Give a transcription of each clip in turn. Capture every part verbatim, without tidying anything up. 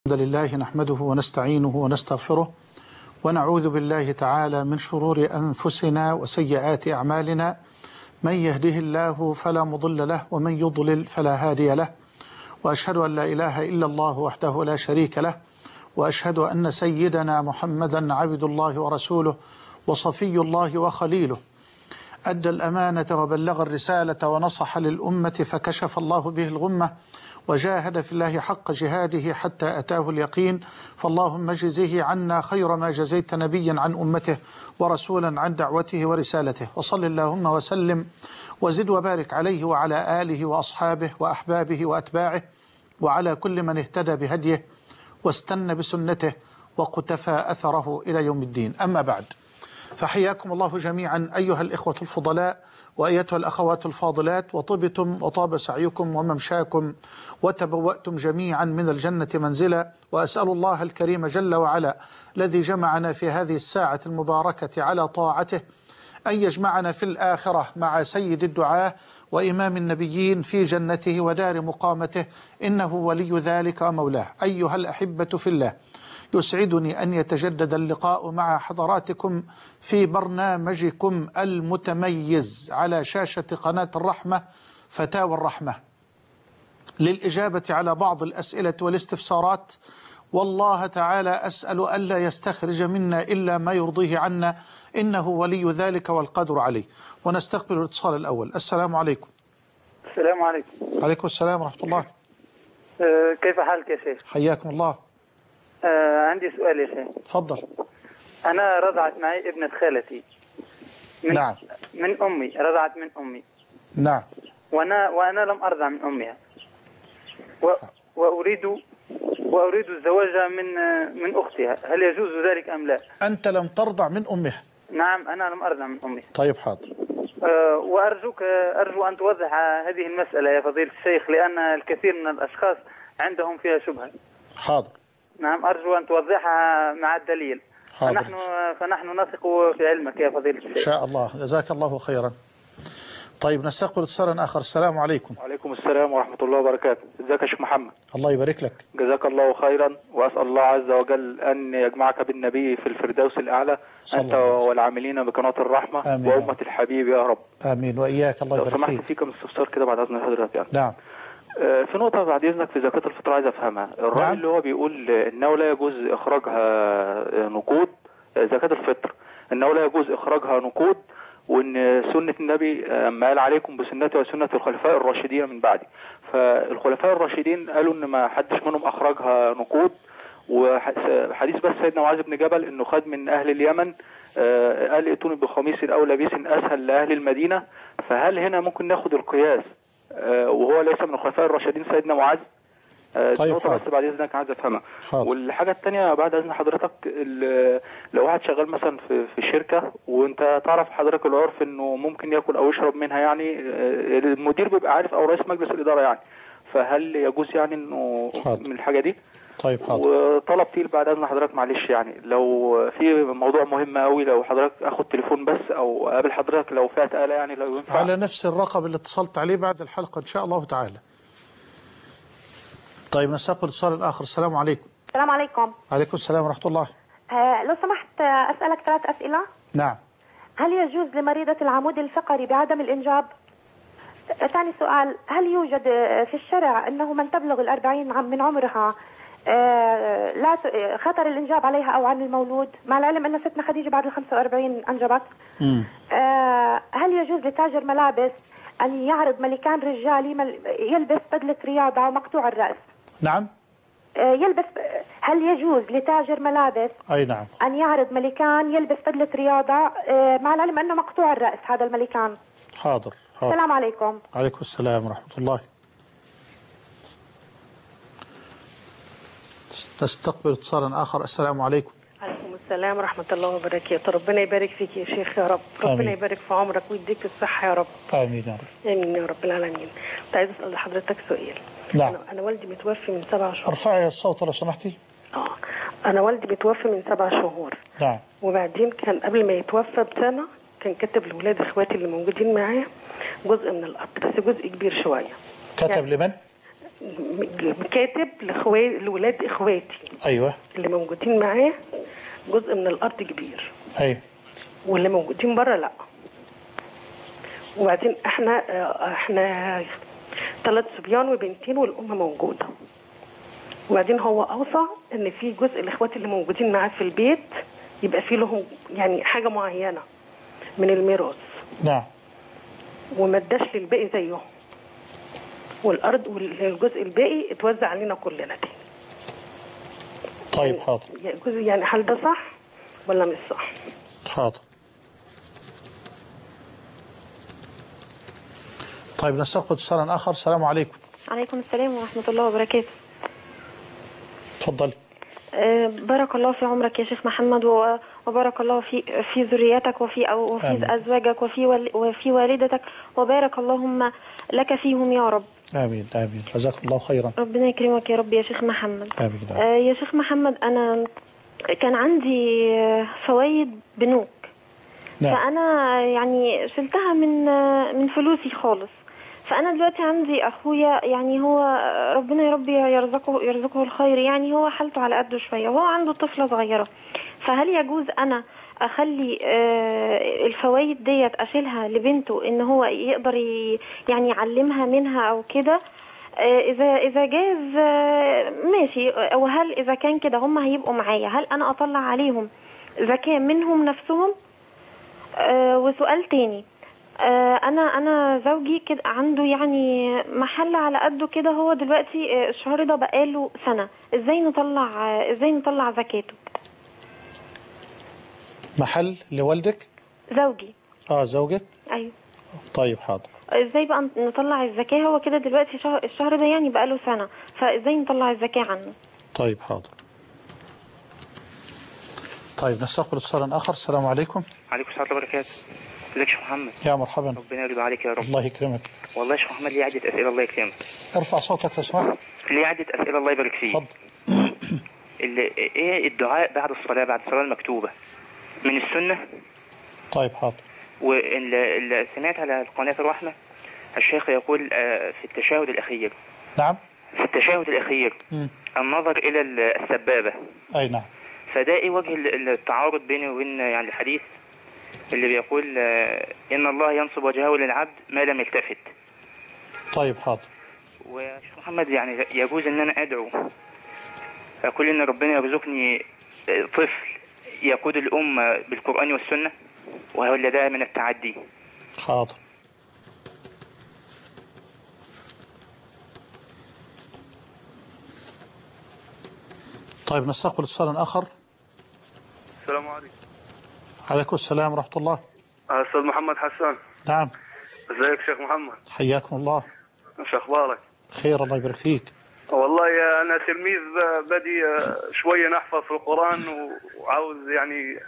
الحمد لله نحمده ونستعينه ونستغفره ونعوذ بالله تعالى من شرور أنفسنا وسيئات أعمالنا. من يهده الله فلا مضل له ومن يضلل فلا هادي له، وأشهد أن لا إله إلا الله وحده لا شريك له، وأشهد أن سيدنا محمدا عبد الله ورسوله وصفي الله وخليله، أدى الأمانة وبلغ الرسالة ونصح للأمة فكشف الله به الغمة وجاهد في الله حق جهاده حتى أتاه اليقين. فاللهم اجزه عنا خير ما جزيت نبيا عن أمته ورسولا عن دعوته ورسالته، وصل اللهم وسلم وزد وبارك عليه وعلى آله وأصحابه وأحبابه وأتباعه وعلى كل من اهتدى بهديه واستنى بسنته وقتفى أثره إلى يوم الدين. أما بعد، فحياكم الله جميعا أيها الإخوة الفضلاء وأيتها الأخوات الفاضلات، وطبتم وطاب سعيكم وممشاكم وتبوأتم جميعا من الجنة منزلا. وأسأل الله الكريم جل وعلا الذي جمعنا في هذه الساعة المباركة على طاعته أن يجمعنا في الآخرة مع سيد الدعاة وإمام النبيين في جنته ودار مقامته، إنه ولي ذلك ومولاه. أيها الأحبة في الله، يسعدني أن يتجدد اللقاء مع حضراتكم في برنامجكم المتميز على شاشة قناة الرحمة فتاوى الرحمة للإجابة على بعض الأسئلة والاستفسارات. والله تعالى أسأل ألا يستخرج منا إلا ما يرضيه عنا، إنه ولي ذلك والقدر عليه. ونستقبل الاتصال الأول. السلام عليكم. السلام عليكم. عليكم السلام ورحمة الله. أه كيف حالك يا شيخ؟ حياكم الله. أه عندي سؤال يا شيخ. تفضل. أنا رضعت معي ابنة خالتي من نعم. من أمي، رضعت من أمي. نعم. وأنا وأنا لم أرضع من أمها، و وأريد وأريد الزواج من من أختها، هل يجوز ذلك أم لا؟ أنت لم ترضع من أمها؟ نعم، أنا لم أرضع من أمها. طيب حاضر. أه وأرجوك أرجو أن توضح هذه المسألة يا فضيلة الشيخ، لأن الكثير من الأشخاص عندهم فيها شبهة. حاضر. نعم، أرجو أن توضحها مع الدليل. حاضر. فنحن فنحن نثق في علمك يا فضيلة الشيخ. إن شاء الله، جزاك الله خيرا. طيب نستقبل اتصالا آخر. السلام عليكم. وعليكم السلام ورحمة الله وبركاته. ازيك يا شيخ محمد؟ الله يبارك لك. جزاك الله خيرا، وأسأل الله عز وجل أن يجمعك بالنبي في الفردوس الأعلى أنت والعاملين بقناة الرحمة. آمين. وأمة الحبيب يا رب. آمين وإياك. الله يبارك فيك. لو سمحت فيك من استفسار كده بعد إذن حضرتك يعني. نعم. في نقطة بعد إذنك في زكاة الفطر عايز أفهمها. الرأي نعم. اللي هو بيقول إنه لا يجوز إخراجها نقود، زكاة الفطر إنه لا يجوز إخراجها نقود، وإن سنة النبي ما قال عليكم بسنتي وسنة الخلفاء الراشدين من بعدي. فالخلفاء الراشدين قالوا إن ما حدش منهم أخرجها نقود. وحديث بس سيدنا معاذ بن جبل إنه خد من أهل اليمن قال ائتوني بخميس أو لبيس أسهل لأهل المدينة. فهل هنا ممكن ناخد القياس وهو ليس من الخلفاء الراشدين سيدنا معاذ؟ طيب نقطة بس بعد إذنك عايز أفهمها. والحاجة الثانية بعد إذن حضرتك، لو واحد شغال مثلا في في شركة وأنت تعرف حضرتك العرف إنه ممكن ياكل أو يشرب منها، يعني المدير بيبقى عارف أو رئيس مجلس الإدارة يعني، فهل يجوز يعني إنه حاضر. من الحاجة دي؟ طيب حاضر. وطلب تقيل بعد إذن حضرتك معلش، يعني لو في موضوع مهم قوي لو حضرتك أخد تليفون بس أو قابل حضرتك لو فيها تقالة يعني لو ينفع. على نفس الرقم اللي اتصلت عليه بعد الحلقة إن شاء الله تعالى. طيب نستقبل اتصال آخر. السلام عليكم. السلام عليكم. عليكم السلام ورحمة الله. آه لو سمحت أسألك ثلاث أسئلة. نعم. هل يجوز لمريضة العمود الفقري بعدم الإنجاب؟ ثاني سؤال، هل يوجد في الشرع أنه من تبلغ الأربعين عام من عمرها آه لا خطر الإنجاب عليها أو عن المولود، مع العلم أن ستنا خديجة بعد الخمسة وأربعين أنجبت؟ آه هل يجوز لتاجر ملابس أن يعرض ملكان رجالي يلبس بدلة رياضة ومقطوع الرأس؟ نعم. يلبس هل يجوز لتاجر ملابس أي نعم أن يعرض ملكان يلبس بدلة رياضة مع العلم أنه مقطوع الرأس هذا الملكان؟ حاضر. حاضر. السلام عليكم. عليكم السلام ورحمة الله. نستقبل اتصالا آخر. السلام عليكم. عليكم السلام ورحمة الله وبركاته. ربنا يبارك فيك يا شيخ يا رب. ربنا آمين. يبارك في عمرك ويديك الصحة يا رب. آمين يا رب. آمين يا رب العالمين. كنت عايز أسأل لحضرتك سؤال. نعم. أنا, أنا والدي متوفي من سبع شهور. ارفعي الصوت لو سمحتي. آه أنا والدي متوفي من سبع شهور. نعم. وبعدين كان قبل ما يتوفى بسنة كان كتب لأولاد إخواتي اللي موجودين معايا جزء من الأرض، بس جزء كبير شوية. كتب يعني لمن؟ كاتب لاخواتي لولاد اخواتي ايوه اللي موجودين معاه جزء من الارض كبير، ايوه، واللي موجودين بره لا. وبعدين احنا احنا ثلاث صبيان وبنتين والام موجوده. وبعدين هو اوصى ان في جزء الاخوات اللي موجودين معاه في البيت يبقى في لهم يعني حاجه معينه من الميراث. نعم. وما اداش للباقي زيهم، والارض والجزء الباقي اتوزع علينا كلنا تاني. طيب حاضر. يعني هل ده صح ولا مش صح؟ حاضر. طيب نستقبل اتصالا اخر. السلام عليكم. عليكم السلام ورحمه الله وبركاته. اتفضلي. أه بارك الله في عمرك يا شيخ محمد، وبارك الله في في ذريتك وفي أو وفي آمين. ازواجك وفي وفي والدتك، وبارك اللهم لك فيهم يا رب. امين امين. جزاك الله خيرا. ربنا يكرمك يا رب يا شيخ محمد. امين. أه يا شيخ محمد، انا كان عندي فوائد بنوك. نعم. فانا يعني شلتها من من فلوسي خالص. فأنا دلوقتي عندي أخويا، يعني هو ربنا يا رب يرزقه يرزقه الخير، يعني هو حالته على قده شوية وهو عنده طفلة صغيرة. فهل يجوز أنا أخلي الفوائد ديت أشيلها لبنته إن هو يقدر يعني يعلمها منها أو كده؟ إذا إذا جاز ماشي. وهل إذا كان كده هم هيبقوا معايا، هل أنا أطلع عليهم زكاة منهم نفسهم؟ وسؤال تاني، انا انا زوجي كده عنده يعني محل على قده كده، هو دلوقتي الشهر ده بقاله سنه، ازاي نطلع ازاي نطلع زكاته؟ محل لوالدك؟ زوجي. اه زوجك؟ ايوه. طيب حاضر. ازاي بقى نطلع الزكاه؟ هو كده دلوقتي شهر الشهر ده يعني بقاله سنه، فازاي نطلع الزكاه عنه؟ طيب حاضر. طيب نستقبل اتصالا اخر. السلام عليكم. وعليكم السلام ورحمه الله وبركاته. ازيك يا شيخ محمد؟ يا مرحبا. ربنا يرضى عليك يا رب. الله يكرمك. والله يا شيخ محمد لي عده اسئله الله يكرمك. ارفع صوتك لو سمحت. لي عده اسئله الله يبارك فيك. اتفضل. ايه الدعاء بعد الصلاه بعد الصلاه المكتوبه من السنه؟ طيب حاضر. واللي سمعت على قناه الرحمه الشيخ يقول في التشهد الاخير. نعم. في التشهد الاخير م. النظر الى السبابه. اي نعم. فده ايه وجه التعارض بينه وبين يعني الحديث اللي بيقول إن الله ينصب وجهه للعبد ما لم يلتفت؟ طيب حاضر. وشيخ محمد يعني يجوز أن أنا أدعو أقول إن ربنا يرزقني طفل يقود الأمة بالقرآن والسنة، وهل ده من التعدي؟ حاضر. طيب نستقبل اتصالا آخر. السلام عليكم. عليكم السلام ورحمة الله. أستاذ محمد حسان. نعم. ازيك شيخ محمد؟ حياكم الله. ايش اخبارك؟ خير الله يبارك فيك. والله يا انا تلميذ بدي شويه نحفظ في القرآن وعاوز يعني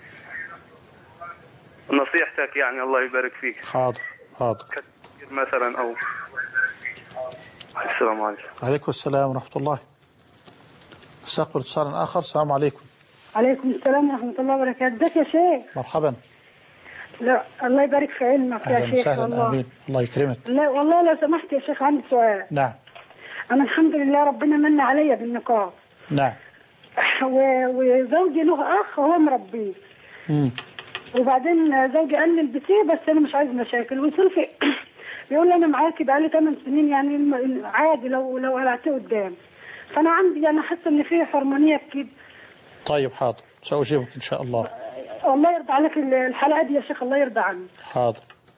نصيحتك يعني الله يبارك فيك. حاضر حاضر. مثلا او السلام عليكم. عليكم السلام ورحمة الله. استقبل اتصالا آخر. السلام عليكم. عليكم السلام ورحمة الله وبركاته. ازيك يا شيخ؟ مرحبا. لا الله يبارك في علمك يا شيخ. اهلا وسهلا. امين. الله يكرمك. لا والله لو سمحت يا شيخ عندي سؤال. نعم. انا الحمد لله ربنا من عليا بالنقاح. نعم. وزوجي له اخ هو مربيه. امم وبعدين زوجي قال لي البسيه بس انا مش عايز مشاكل، وصلت بيقول لي انا معاكي بقالي ثمان سنين يعني عادي لو لو قلعتيه قدام. فانا عندي انا حاسه ان في حرمانيه كده. طيب حاضر سأجيبك ان شاء الله. الله يرضى عليك الحلقه دي يا شيخ، الله يرضى عنك. حاضر.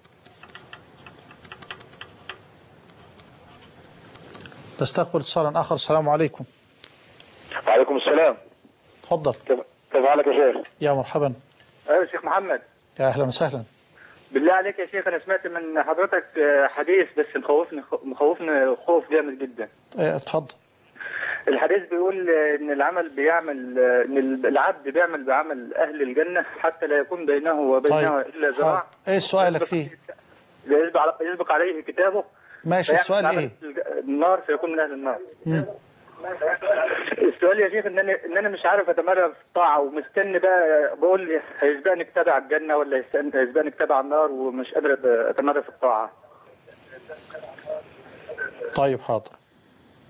تستقبل اتصالا اخر. السلام عليكم. وعليكم السلام. تفضل. كيف حالك يا شيخ؟ يا مرحبا. ايوه شيخ محمد. يا اهلا وسهلا. بالله عليك يا شيخ انا سمعت من حضرتك حديث بس مخوفني مخوفني خوف جامد جدا. ايه اتفضل. الحديث بيقول ان العمل بيعمل ان العبد بيعمل بعمل اهل الجنه حتى لا يكون بينه وبينها طيب. الا ذراع. ايه سؤالك فيه؟ يسبق يسبق عليه كتابه. ماشي السؤال ايه؟ النار فيكون من اهل النار. مم. السؤال يا شيخ ان انا ان انا مش عارف اتمرن في الطاعه ومستني بقى بقول هيسبقني كتاب على الجنه ولا هيسبقني كتاب على النار ومش قادر اتمرن في الطاعه. طيب حاضر.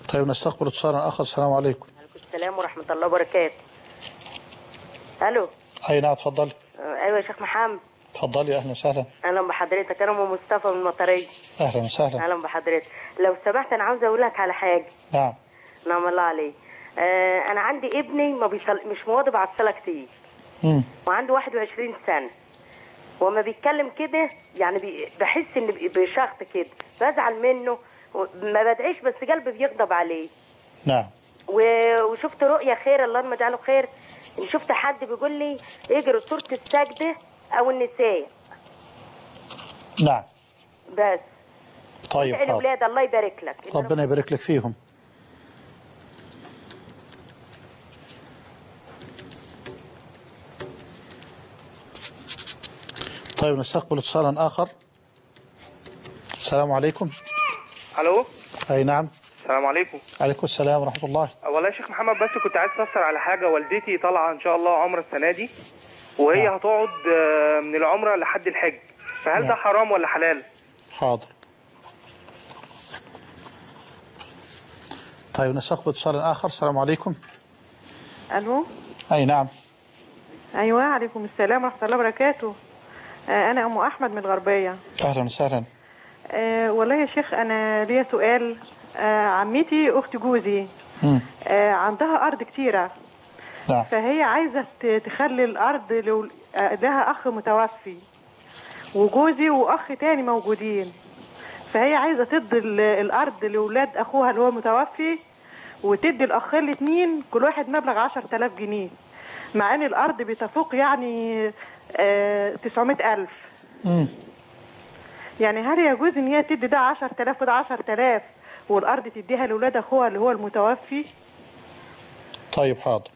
طيب نستقبل اتصالا آخر. السلام عليكم. وعليكم السلام ورحمة الله وبركاته. الو. اي نعم اتفضلي. ايوه يا شيخ محمد. اتفضلي. اهلا وسهلا. اهلا بحضرتك، انا ام مصطفى من المطريه. اهلا وسهلا. اهلا بحضرتك. لو سمحت انا عاوزه اقول لك على حاجه. نعم. نعم الله عليه. آه انا عندي ابني ما بيصل... مش مواظب على الصلاه كتير. امم وعنده واحد وعشرين سنه. وما بيتكلم كده يعني بي... بحس ان بشخط كده، بزعل منه، ما بدعيش بس قلبي بيغضب عليه. نعم. و... وشفت رؤيه خير، اللهم اجعله خير، شفت حد بيقول لي اجري سوره السجده او النساء. نعم. بس. طيب حاضر. الأولاد الله يبارك لك. ربنا يبارك لك فيهم. طيب نستقبل اتصالا آخر. السلام عليكم. الو. اي نعم. السلام عليكم. عليكم السلام ورحمة الله. والله يا شيخ محمد بس كنت عايز استفسر على حاجه. والدتي طالعه ان شاء الله عمره السنه دي، وهي نعم. هتقعد من العمره لحد الحج، فهل نعم. ده حرام ولا حلال؟ حاضر. طيب نستقبل اتصالا آخر. السلام عليكم. الو. اي نعم. ايوه عليكم السلام ورحمه الله وبركاته. آه انا ام احمد من الغربيه. اهلا وسهلا. آه والله يا شيخ انا ليا سؤال. آه عمتي اخت جوزي آه عندها ارض كتيره. نعم. فهي عايزه تخلي الارض لو لها اخ متوفي وجوزي واخ تاني موجودين، فهي عايزه تدي الارض لاولاد اخوها اللي هو متوفي، وتدي الاخين الاثنين كل واحد مبلغ عشرة آلاف جنيه، مع ان الارض بتفوق يعني آه تسعمائة ألف. امم يعني هل يجوز ان هي تدي ده عشرة آلاف وده عشرة آلاف والارض تديها لاولاد اخوها اللي هو المتوفي؟ طيب حاضر.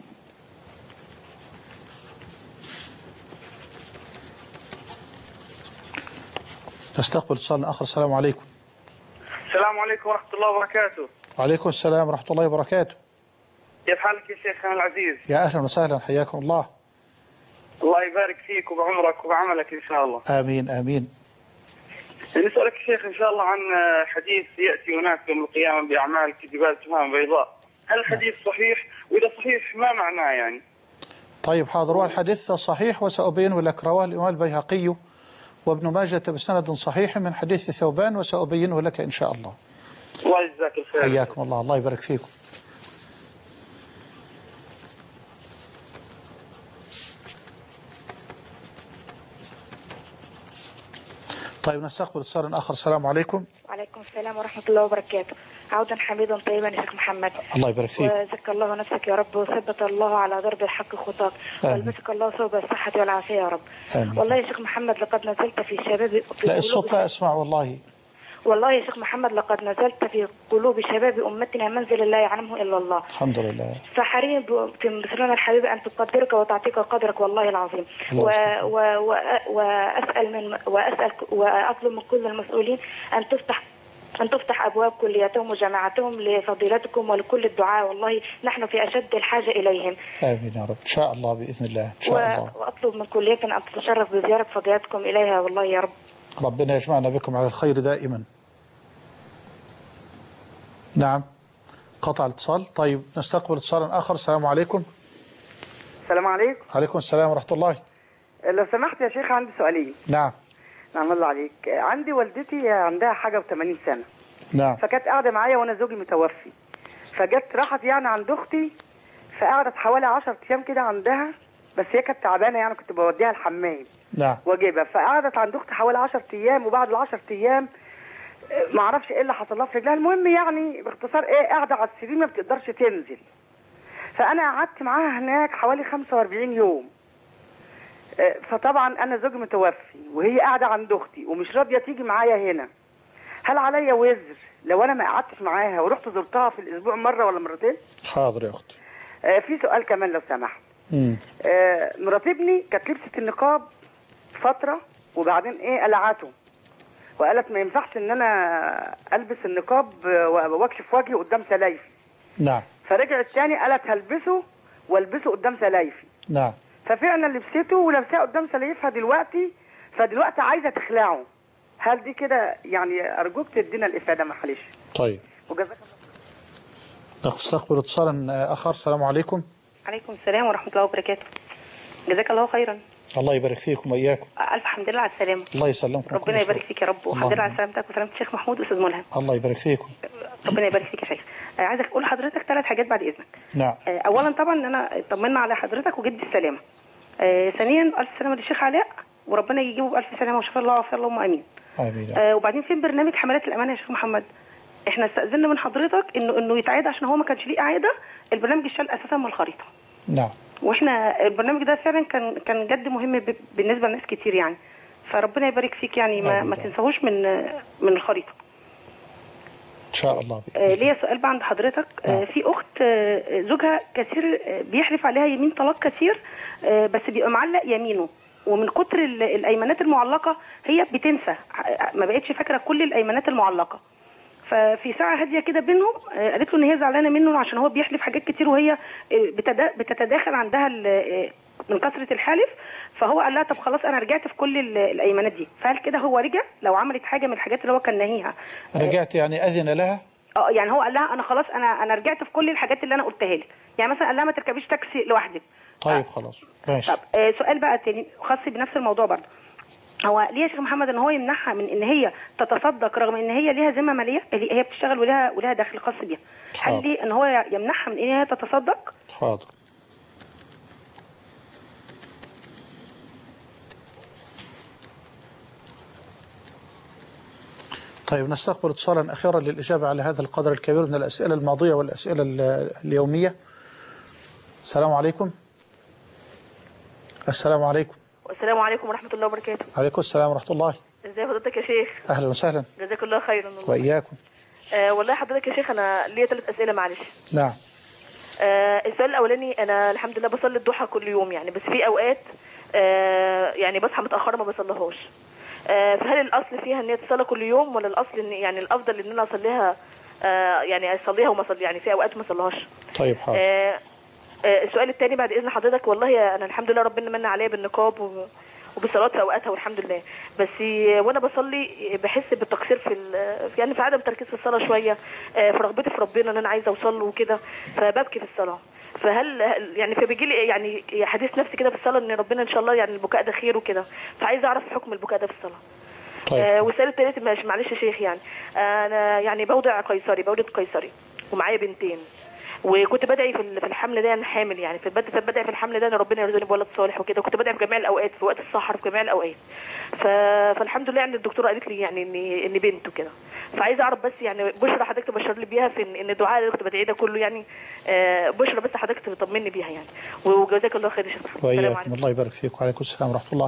نستقبل اتصال آخر. السلام عليكم. السلام عليكم ورحمة الله وبركاته. وعليكم السلام ورحمة الله وبركاته. كيف حالك يا شيخنا العزيز؟ يا أهلا وسهلا، حياكم الله. الله يبارك فيك وبعمرك وبعملك إن شاء الله. آمين آمين. نسألك يا شيخ إن شاء الله عن حديث يأتي هناك يوم القيامة بأعمال كجبال تمام بيضاء، هل الحديث صحيح؟ وإذا صحيح ما معناه يعني؟ طيب حاضر. والحديث صحيح وسأبين لك. رواه الإمام البيهقي وابن ماجة بسند صحيح من حديث ثوبان، وسأبينه لك إن شاء الله. الله يجزاك الخير. حياكم الله. الله يبارك فيكم. طيب نستقبل اتصال آخر. السلام عليكم. وعليكم السلام ورحمة الله وبركاته. عودا حميدا طيبا يا شيخ محمد. الله يبارك فيك. وزكى الله نفسك يا رب، وثبت الله على درب الحق خطاك، والبسك الله ثوب الصحة والعافية يا رب. آمين. والله يا شيخ محمد لقد نزلت في شباب في لا الصوت لا أسمع والله. والله يا شيخ محمد لقد نزلت في قلوب شباب أمتنا منزل لا يعلمه إلا الله. الحمد لله. فحري بمثلنا الحبيب أن تقدرك وتعطيك قدرك والله العظيم. و... و... و... وأسأل من وأسأل وأطلب من كل المسؤولين أن تفتح أن تفتح أبواب كلياتهم وجامعاتهم لفضيلتكم ولكل الدعاء، والله نحن في أشد الحاجة إليهم. آمين يا رب. إن شاء الله بإذن الله. إن شاء و... الله. وأطلب من كليتنا أن تتشرف بزيارة فضيلتكم إليها والله يا رب. ربنا يجمعنا بكم على الخير دائما. نعم. قطع الاتصال. طيب نستقبل اتصالا آخر. السلام عليكم. السلام عليكم. عليكم السلام ورحمة الله. لو سمحت يا شيخ عندي سؤالين. نعم. نعم الله عليك. عندي والدتي عندها حاجة وثمانين سنة. نعم. فكانت قاعدة معايا وأنا زوجي متوفي، فجت راحت يعني عند أختي، فقعدت حوالي عشرة أيام كده عندها، بس هي كانت تعبانة يعني كنت بوديها الحمام. نعم. واجيبها، فقعدت عند أختي حوالي عشرة أيام، وبعد العشرة أيام ما اعرفش ايه اللي حصل لها في رجلها. المهم يعني باختصار ايه، قاعده على السرير ما بتقدرش تنزل. فانا قعدت معاها هناك حوالي خمسة وأربعين يوم. فطبعا انا زوجي متوفي وهي قاعده عند اختي ومش راضيه تيجي معايا هنا، هل عليا وزر لو انا ما قعدتش معاها ورحت زرتها في الاسبوع مره ولا مرتين؟ حاضر يا اختي. آه في سؤال كمان لو سمحت. امم آه مرات ابني كانت لبست النقاب فتره وبعدين ايه قلعته، وقالت ما ينفعش ان انا البس النقاب واكشف وجهي قدام سلايفي. نعم. فرجعت تاني قالت هلبسه والبسه قدام سلايفي. نعم. ففعلا لبسته ولبسها قدام سلايفها دلوقتي، فدلوقتي عايزه تخلعه. هل دي كده يعني؟ ارجوك تدينا الافاده معلش. طيب. وجزاك الله. نستقبل اتصالا آخر. السلام عليكم. عليكم السلام ورحمة الله وبركاته. جزاك الله خيرا. الله يبارك فيكم وإياكم. ألف حمد لله على السلامة. الله يسلمكم. ربنا يبارك فيك يا رب، والحمد لله على سلامتك وسلامة الشيخ محمود وأستاذ ملهم. الله يبارك فيكم. ربنا يبارك فيك يا شيخ. عايزك أقول لحضرتك ثلاث حاجات بعد إذنك. نعم. أولا طبعا إن أنا طمنا على حضرتك وجدي السلامة. ثانيا ألف سلامة للشيخ علاء، وربنا يجيبه بألف سلامة وشفاء الله وعافية، اللهم آمين. آمين. آه وبعدين فين برنامج حملات الأمانة يا شيخ محمد؟ إحنا استأذنا من حضرتك إنه إنه يتعاد عشان هو ما كانش ليه إعادة، البرنامج اتشال أساسا من الخريطة. نعم. واحنا البرنامج ده فعلا كان كان جد مهم بالنسبه لناس كتير يعني، فربنا يبارك فيك يعني ما, ما تنساهوش من من الخريطه ان شاء الله. آه ليا سؤال بقى عند حضرتك. آه في اخت آه زوجها كثير آه بيحلف عليها يمين طلاق كثير، آه بس بيبقى معلق يمينه، ومن كتر الايمانات المعلقه هي بتنسى، ما بقتش فاكره كل الايمانات المعلقه. ففي ساعه هاديه كده بينهم قالت له ان هي زعلانه منه عشان هو بيحلف حاجات كتير وهي بتتداخل عندها من كثره الحلف، فهو قال لها طب خلاص انا رجعت في كل الايمانات دي. فهل كده هو رجع لو عملت حاجه من الحاجات اللي هو كان ناهيها؟ رجعت يعني اذن لها؟ اه يعني هو قال لها انا خلاص انا انا رجعت في كل الحاجات اللي انا قلتها لك، يعني مثلا قال لها ما تركبيش تاكسي لوحدك. طيب خلاص ماشي. طب آه سؤال بقى تاني خاص بنفس الموضوع برضه. هو ليه يا شيخ محمد ان هو يمنعها من ان هي تتصدق رغم ان هي ليها ذمه ماليه، هي بتشتغل ولها ولها دخل خاص بيها؟ هل ليه ان هو يمنعها من ان هي تتصدق؟ حاضر. طيب نستقبل اتصالا اخيرا للاجابه على هذا القدر الكبير من الاسئله الماضيه والاسئله اليوميه. السلام عليكم. السلام عليكم. السلام عليكم ورحمة الله وبركاته. عليكم السلام ورحمة الله. ازي حضرتك يا شيخ؟ أهلا وسهلا. جزاك الله خيرا. وإياكم. آه والله حضرتك يا شيخ أنا ليا ثلاث أسئلة معلش. نعم. آه السؤال الأولاني أنا الحمد لله بصلي الضحى كل يوم يعني، بس في أوقات آه يعني بصحى متأخرة ما بصليهاش. آه فهل الأصل فيها إن هي تصلي كل يوم ولا الأصل إن يعني الأفضل إن أنا أصليها آه يعني أصليها وما أصلي يعني في أوقات ما أصليهاش؟ طيب حاضر. آه السؤال الثاني بعد اذن حضرتك، والله انا الحمد لله ربنا من عليا بالنقاب وبالصلاه في اوقاتها والحمد لله، بس وانا بصلي بحس بالتقصير في يعني في عدم تركيز في الصلاه شويه، في رغبتي في ربنا ان انا عايزه اوصل له وكده، فببكي في الصلاه. فهل يعني فبيجي لي يعني حديث نفسي كده في الصلاه ان ربنا ان شاء الله يعني البكاء ده خير وكده، فعايزه اعرف حكم البكاء ده في الصلاه. طيب. آه والسؤال الثالث معلش يا شيخ يعني انا يعني بوضع قيصري بولد قيصري ومعايا بنتين، وكنت بدعي في في الحمل ده انا حامل يعني، فبدعي في الحمل ده ان ربنا يرزقني بولد صالح وكده، وكنت بدعي في جميع الاوقات في وقت السحر في جميع الاوقات. فالحمد لله يعني الدكتوره قالت لي يعني ان ان بنت وكده، فعايزه اعرف بس يعني بشرى حضرتك تبشر لي بيها في ان الدعاء اللي كنت بدعيه ده كله يعني آه بشرى بس حضرتك تطمني بيها يعني، وجزاك الله خير يا شيخ. السلام عليكم. الله يبارك فيك. وعليكم السلام ورحمه الله.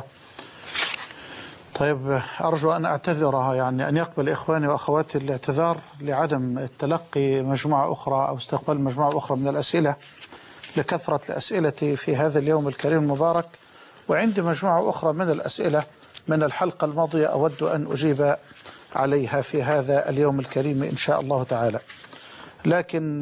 طيب أرجو أن أعتذر يعني أن يقبل إخواني وأخواتي الاعتذار لعدم التلقي مجموعة أخرى أو استقبال مجموعة أخرى من الأسئلة لكثرة الأسئلة في هذا اليوم الكريم المبارك، وعندي مجموعة أخرى من الأسئلة من الحلقة الماضية أود أن أجيب عليها في هذا اليوم الكريم إن شاء الله تعالى، لكن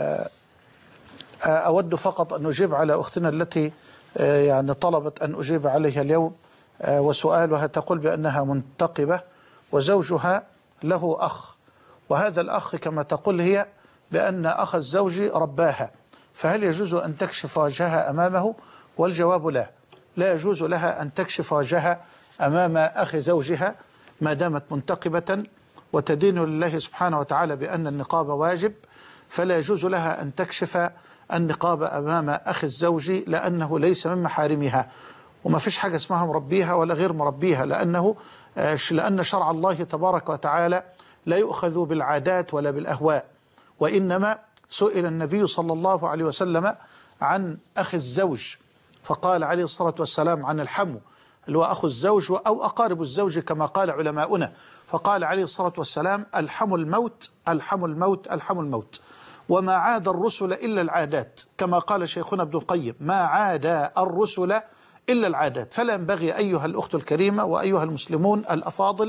أود فقط أن أجيب على أختنا التي يعني طلبت أن أجيب عليها اليوم، وسؤالها تقول بأنها منتقبة وزوجها له أخ، وهذا الأخ كما تقول هي بأن أخ الزوج رباها، فهل يجوز أن تكشف وجهها أمامه؟ والجواب لا، لا يجوز لها أن تكشف وجهها أمام أخ زوجها ما دامت منتقبة وتدين لله سبحانه وتعالى بأن النقاب واجب، فلا يجوز لها أن تكشف النقاب أمام أخ الزوج لأنه ليس من محارمها، وما فيش حاجة اسمها مربيها ولا غير مربيها، لأنه لأن شرع الله تبارك وتعالى لا يؤخذ بالعادات ولا بالأهواء، وإنما سئل النبي صلى الله عليه وسلم عن أخ الزوج فقال عليه الصلاة والسلام عن الحمو اللي هو أخو الزوج أو أقارب الزوج كما قال علماؤنا، فقال عليه الصلاة والسلام الحمو الموت الحمو الموت الحمو الموت، وما عاد الرسل إلا العادات، كما قال شيخنا ابن القيم ما عاد الرسل إلا العادات. فلا ينبغي أيها الأخت الكريمة وأيها المسلمون الأفاضل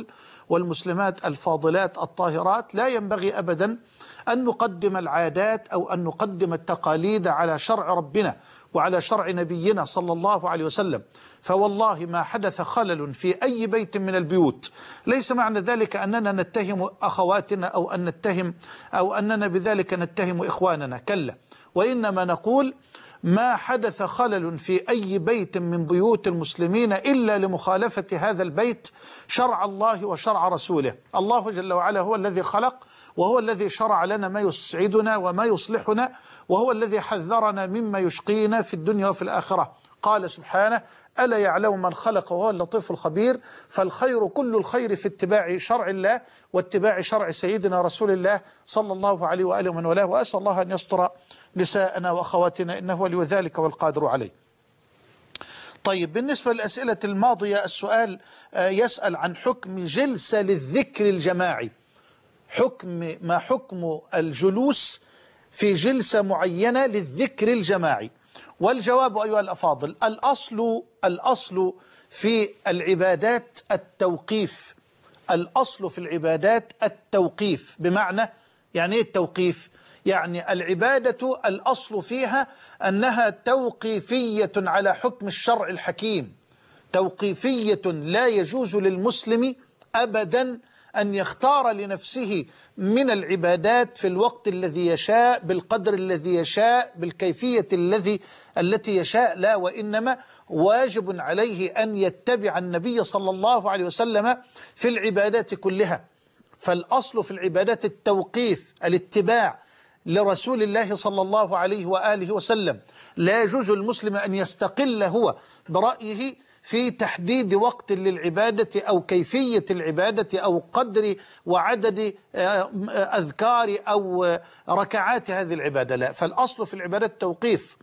والمسلمات الفاضلات الطاهرات، لا ينبغي أبدا أن نقدم العادات أو أن نقدم التقاليد على شرع ربنا وعلى شرع نبينا صلى الله عليه وسلم. فوالله ما حدث خلل في أي بيت من البيوت ليس معنى ذلك أننا نتهم أخواتنا أو أن نتهم أو أننا بذلك نتهم إخواننا، كلا، وإنما نقول ما حدث خلل في أي بيت من بيوت المسلمين إلا لمخالفة هذا البيت شرع الله وشرع رسوله. الله جل وعلا هو الذي خلق، وهو الذي شرع لنا ما يسعدنا وما يصلحنا، وهو الذي حذرنا مما يشقينا في الدنيا وفي الآخرة. قال سبحانه: ألا يعلم من خلق وهو اللطيف الخبير. فالخير كل الخير في اتباع شرع الله واتباع شرع سيدنا رسول الله صلى الله عليه وآله ومن والاه. وأسأل الله أن يستر نساءنا وأخواتنا إنه ولي ذلك والقادر عليه. طيب، بالنسبة للأسئلة الماضية، السؤال يسأل عن حكم جلسة للذكر الجماعي. حكم ما حكم الجلوس في جلسة معينة للذكر الجماعي؟ والجواب أيها الأفاضل: الأصل الأصل في العبادات التوقيف. الأصل في العبادات التوقيف. بمعنى، يعني إيه التوقيف؟ يعني العبادة الأصل فيها أنها توقيفية على حكم الشرع الحكيم، توقيفية، لا يجوز للمسلم أبدا أن يختار لنفسه من العبادات في الوقت الذي يشاء، بالقدر الذي يشاء، بالكيفية الذي التي يشاء، لا، وإنما واجب عليه أن يتبع النبي صلى الله عليه وسلم في العبادات كلها. فالأصل في العبادات التوقيف، الاتباع لرسول الله صلى الله عليه وآله وسلم. لا يجوز المسلم أن يستقل هو برأيه في تحديد وقت للعبادة أو كيفية العبادة أو قدر وعدد أذكار أو ركعات هذه العبادة، لا. فالأصل في العبادة التوقيف.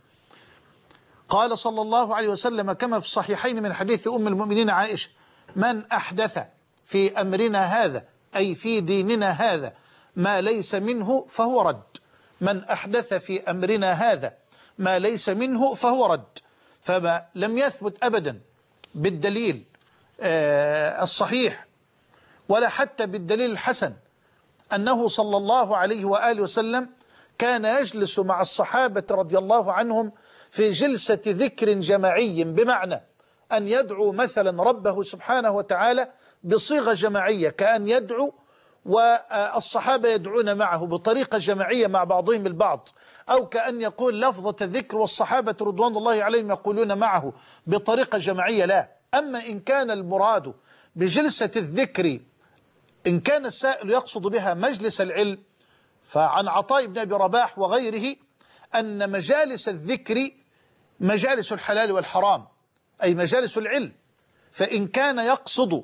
قال صلى الله عليه وسلم كما في الصحيحين من حديث أم المؤمنين عائشة: من أحدث في أمرنا هذا، أي في ديننا هذا، ما ليس منه فهو رد. من أحدث في أمرنا هذا ما ليس منه فهو رد. فما لم يثبت أبدا بالدليل آه الصحيح ولا حتى بالدليل الحسن أنه صلى الله عليه وآله وسلم كان يجلس مع الصحابة رضي الله عنهم في جلسة ذكر جماعي، بمعنى أن يدعو مثلا ربه سبحانه وتعالى بصيغة جماعية، كأن يدعو والصحابة يدعون معه بطريقة جماعية مع بعضهم البعض، أو كأن يقول لفظة ذكر والصحابة رضوان الله عليهم يقولون معه بطريقة جماعية، لا. أما إن كان المراد بجلسة الذكر، إن كان السائل يقصد بها مجلس العلم، فعن عطاء بن أبي رباح وغيره أن مجالس الذكر مجالس الحلال والحرام، أي مجالس العلم. فإن كان يقصد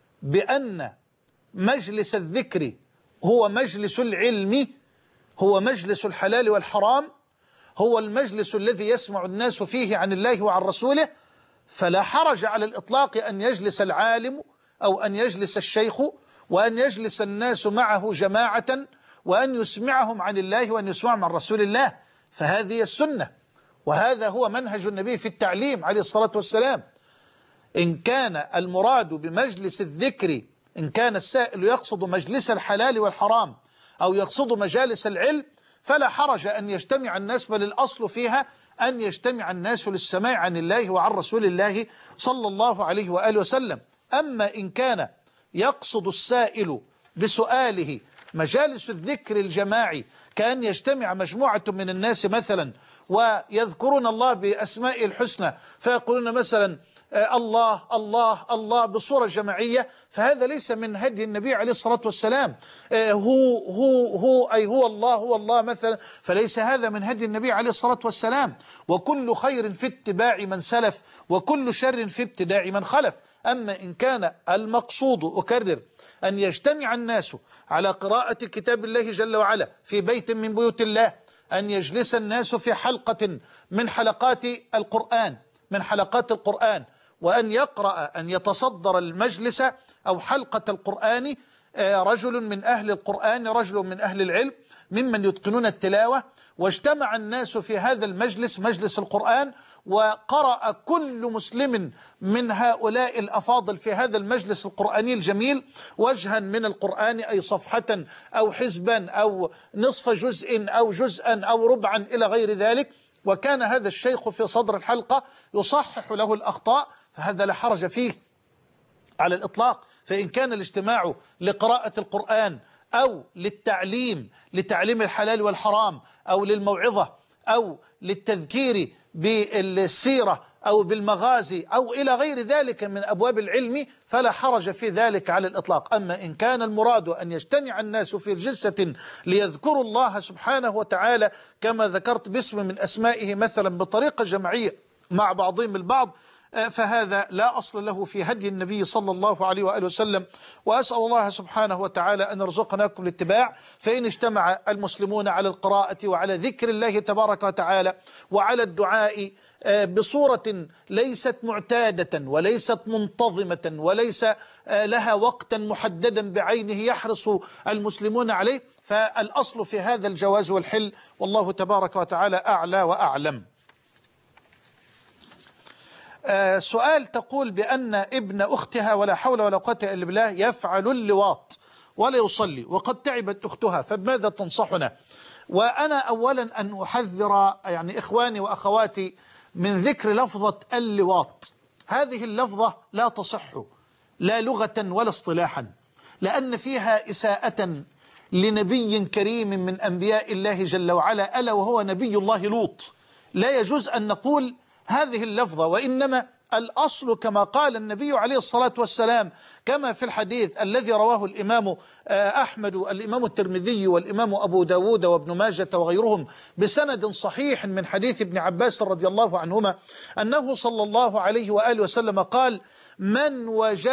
بأن مجلس الذكر هو مجلس العلم، هو مجلس الحلال والحرام، هو المجلس الذي يسمع الناس فيه عن الله وعن رسوله، فلا حرج على الإطلاق أن يجلس العالم أو أن يجلس الشيخ وأن يجلس الناس معه جماعة وأن يسمعهم عن الله وأن يسمعهم عن رسول الله. فهذه السنة، وهذا هو منهج النبي في التعليم عليه الصلاة والسلام. إن كان المراد بمجلس الذكر، إن كان السائل يقصد مجلس الحلال والحرام أو يقصد مجالس العلم، فلا حرج أن يجتمع الناس، بل الأصل فيها أن يجتمع الناس للسماع عن الله وعن رسول الله صلى الله عليه وآله وسلم. أما إن كان يقصد السائل بسؤاله مجالس الذكر الجماعي، كأن يجتمع مجموعة من الناس مثلا ويذكرون الله بأسماء الحسنى، فيقولون مثلا الله الله الله بصورة جماعية، فهذا ليس من هدي النبي عليه الصلاة والسلام. هو هو هو أي هو الله هو الله مثلا، فليس هذا من هدي النبي عليه الصلاة والسلام. وكل خير في اتباع من سلف وكل شر في ابتداع من خلف. أما إن كان المقصود، أكرر، أن يجتمع الناس على قراءة كتاب الله جل وعلا في بيت من بيوت الله، أن يجلس الناس في حلقة من حلقات القرآن من حلقات القرآن وأن يقرأ، أن يتصدر المجلس أو حلقة القرآن رجل من أهل القرآن، رجل من أهل العلم ممن يتقنون التلاوة، واجتمع الناس في هذا المجلس، مجلس القرآن، وقرأ كل مسلم من هؤلاء الأفاضل في هذا المجلس القرآني الجميل وجها من القرآن، أي صفحة أو حزبا أو نصف جزء أو جزءا أو ربعا إلى غير ذلك. وكان هذا الشيخ في صدر الحلقة يصحح له الأخطاء، فهذا لا حرج فيه على الإطلاق. فإن كان الاجتماع لقراءة القرآن أو للتعليم، لتعليم الحلال والحرام، أو للموعظة، أو للتذكير بالسيرة أو بالمغازي أو إلى غير ذلك من أبواب العلم، فلا حرج في ذلك على الإطلاق. أما إن كان المراد أن يجتمع الناس في جلسة ليذكروا الله سبحانه وتعالى كما ذكرت باسم من أسمائه مثلا بطريقة جماعية مع بعضهم البعض، فهذا لا أصل له في هدي النبي صلى الله عليه وآله وسلم. وأسأل الله سبحانه وتعالى أن يرزقناكم الاتباع. فإن اجتمع المسلمون على القراءة وعلى ذكر الله تبارك وتعالى وعلى الدعاء بصورة ليست معتادة وليست منتظمة وليس لها وقتا محددا بعينه يحرص المسلمون عليه، فالأصل في هذا الجواز والحل، والله تبارك وتعالى أعلى وأعلم. آه سؤال تقول بأن ابن أختها ولا حول ولا قوة إلا بالله يفعل اللواط ولا يصلي وقد تعبت أختها، فبماذا تنصحنا؟ وأنا أولا أن أحذر يعني إخواني وأخواتي من ذكر لفظة اللواط. هذه اللفظة لا تصح لا لغة ولا اصطلاحا، لأن فيها إساءة لنبي كريم من أنبياء الله جل وعلا، ألا وهو نبي الله لوط. لا يجوز أن نقول هذه اللفظة، وإنما الأصل كما قال النبي عليه الصلاة والسلام كما في الحديث الذي رواه الإمام أحمد الإمام الترمذي والإمام أبو داود وابن ماجة وغيرهم بسند صحيح من حديث ابن عباس رضي الله عنهما أنه صلى الله عليه وآله وسلم قال: من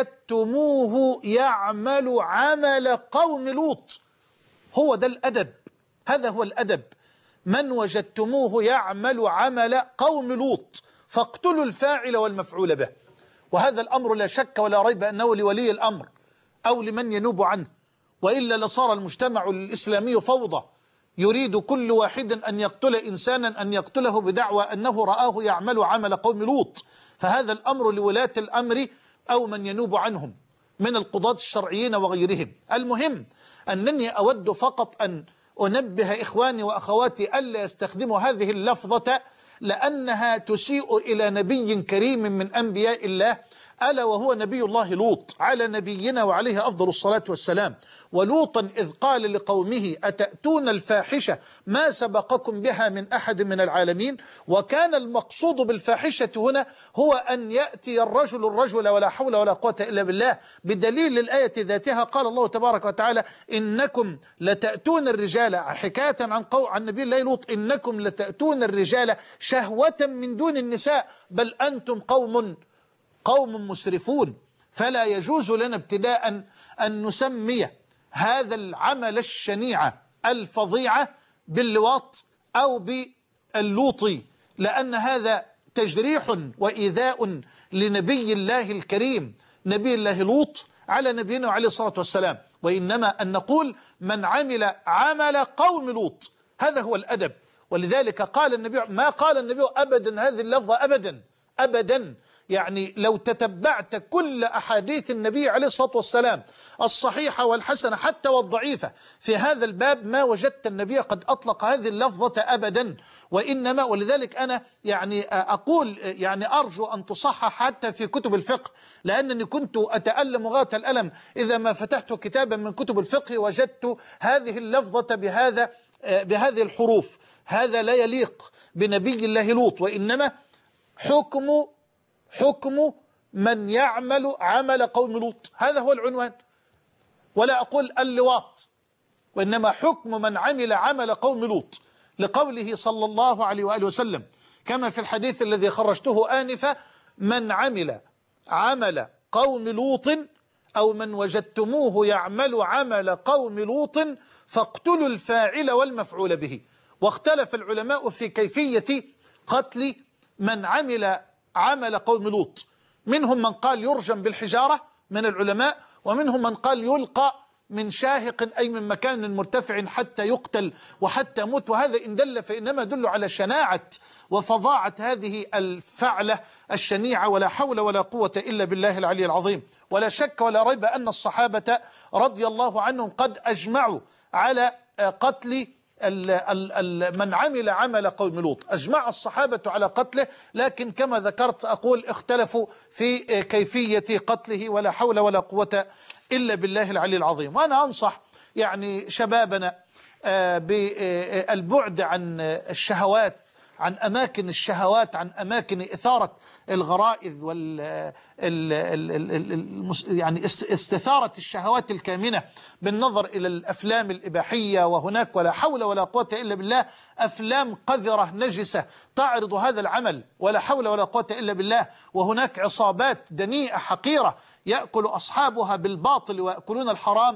وجدتموه يعمل عمل قوم لوط. هو ده الأدب، هذا هو الأدب. من وجدتموه يعمل عمل قوم لوط فاقتلوا الفاعل والمفعول به. وهذا الأمر لا شك ولا ريب أنه لولي الأمر أو لمن ينوب عنه، وإلا لصار المجتمع الإسلامي فوضى، يريد كل واحد أن يقتل إنسانا أن يقتله بدعوى أنه رآه يعمل عمل قوم لوط. فهذا الأمر لولاة الأمر أو من ينوب عنهم من القضاة الشرعيين وغيرهم. المهم أنني أود فقط أن أنبه إخواني وأخواتي ألا يستخدموا هذه اللفظة، لأنها تسيء إلى نبي كريم من أنبياء الله، ألا وهو نبي الله لوط على نبينا وعليه أفضل الصلاة والسلام. ولوطا إذ قال لقومه: أتأتون الفاحشة ما سبقكم بها من أحد من العالمين. وكان المقصود بالفاحشة هنا هو أن يأتي الرجل الرجل ولا حول ولا قوة إلا بالله، بدليل الآية ذاتها. قال الله تبارك وتعالى: إنكم لتأتون الرجال، حكاية عن قو عن نبي الله لوط: إنكم لتأتون الرجال شهوة من دون النساء بل أنتم قوم قوم مسرفون. فلا يجوز لنا ابتداء أن نسمي هذا العمل الشنيع الفظيعة باللواط أو باللوطي، لأن هذا تجريح وإيذاء لنبي الله الكريم نبي الله لوط على نبينا عليه الصلاة والسلام. وإنما أن نقول: من عمل عمل قوم لوط، هذا هو الأدب. ولذلك قال النبي، ما قال النبي أبدا هذه اللفظة أبدا أبدا. يعني لو تتبعت كل أحاديث النبي عليه الصلاة والسلام الصحيحة والحسنة حتى والضعيفة في هذا الباب ما وجدت النبي قد أطلق هذه اللفظة أبدا. وإنما ولذلك أنا يعني أقول يعني أرجو أن تصحح حتى في كتب الفقه، لأنني كنت أتألم غاية الألم إذا ما فتحت كتابا من كتب الفقه وجدت هذه اللفظة بهذا بهذه الحروف. هذا لا يليق بنبي الله لوط، وإنما حكم حكم من يعمل عمل قوم لوط، هذا هو العنوان. ولا أقول اللواط، وإنما حكم من عمل عمل قوم لوط، لقوله صلى الله عليه وآله وسلم كما في الحديث الذي خرجته آنفا: من عمل عمل قوم لوط أو من وجدتموه يعمل عمل قوم لوط فاقتلوا الفاعل والمفعول به. واختلف العلماء في كيفية قتل من عمل عمل قوم لوط، منهم من قال يرجم بالحجارة من العلماء، ومنهم من قال يلقى من شاهق أي من مكان مرتفع حتى يقتل وحتى يموت، وهذا إن دل فإنما يدل على شناعة وفظاعة هذه الفعلة الشنيعة، ولا حول ولا قوة إلا بالله العلي العظيم. ولا شك ولا ريب أن الصحابة رضي الله عنهم قد أجمعوا على قتل ال ال ال من عمل عمل قوم لوط، أجمع الصحابة على قتله، لكن كما ذكرت أقول اختلفوا في كيفية قتله، ولا حول ولا قوة إلا بالله العلي العظيم. وأنا أنصح يعني شبابنا بالبعد عن الشهوات، عن أماكن الشهوات، عن أماكن إثارة الغرائز وال يعني استثارة الشهوات الكامنة بالنظر إلى الأفلام الإباحية. وهناك ولا حول ولا قوة إلا بالله أفلام قذرة نجسة تعرض هذا العمل، ولا حول ولا قوة إلا بالله. وهناك عصابات دنيئة حقيرة يأكل أصحابها بالباطل ويأكلون الحرام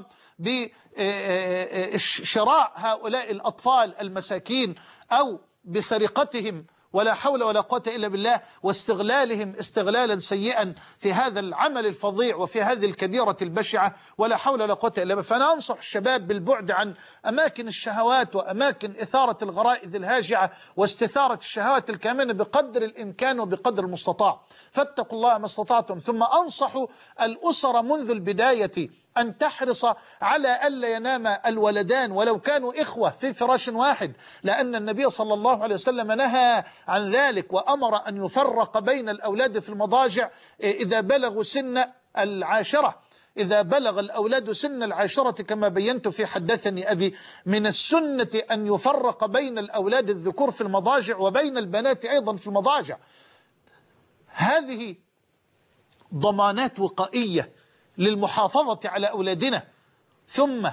بشراء هؤلاء الأطفال المساكين أو بسرقتهم، ولا حول ولا قوة إلا بالله، واستغلالهم استغلالا سيئا في هذا العمل الفظيع وفي هذه الكبيرة البشعة، ولا حول ولا قوة إلا بالله. فأنا أنصح الشباب بالبعد عن أماكن الشهوات وأماكن إثارة الغرائز الهاجعة واستثارة الشهوات الكامنة بقدر الإمكان وبقدر المستطاع. فاتقوا الله ما استطعتم. ثم أنصح الأسر منذ البداية أن تحرص على ألا ينام الولدان ولو كانوا إخوة في فراش واحد، لأن النبي صلى الله عليه وسلم نهى عن ذلك، وأمر أن يفرق بين الأولاد في المضاجع إذا بلغوا سن العاشرة. إذا بلغ الأولاد سن العاشرة كما بينت في حدثني أبي، من السنة أن يفرق بين الأولاد الذكور في المضاجع وبين البنات أيضا في المضاجع. هذه ضمانات وقائية للمحافظة على أولادنا. ثم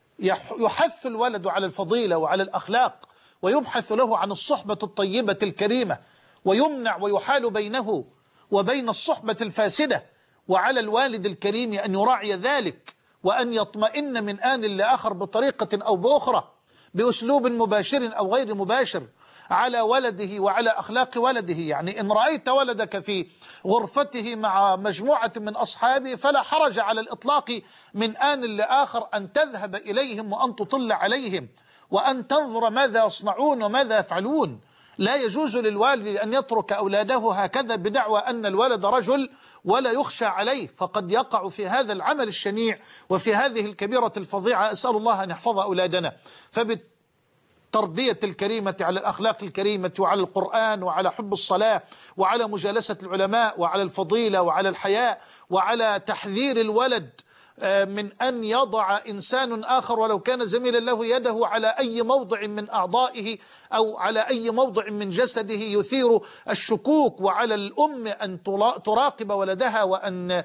يحث الولد على الفضيلة وعلى الأخلاق، ويبحث له عن الصحبة الطيبة الكريمة، ويمنع ويحال بينه وبين الصحبة الفاسدة. وعلى الوالد الكريم أن يراعي ذلك، وأن يطمئن من آن لآخر بطريقة أو بأخرى، بأسلوب مباشر أو غير مباشر، على ولده وعلى أخلاق ولده. يعني إن رأيت ولدك في غرفته مع مجموعة من أصحابه فلا حرج على الإطلاق من آن لآخر أن تذهب إليهم وأن تطل عليهم وأن تنظر ماذا يصنعون وماذا يفعلون. لا يجوز للوالد أن يترك أولاده هكذا بدعوى أن الولد رجل ولا يخشى عليه، فقد يقع في هذا العمل الشنيع وفي هذه الكبيرة الفظيعة. أسأل الله أن يحفظ أولادنا. فبت التربية الكريمة على الأخلاق الكريمة وعلى القرآن وعلى حب الصلاة وعلى مجالسة العلماء وعلى الفضيلة وعلى الحياء وعلى تحذير الولد من أن يضع إنسان آخر ولو كان زميلا له يده على أي موضع من أعضائه أو على أي موضع من جسده يثير الشكوك. وعلى الأم أن تراقب ولدها وأن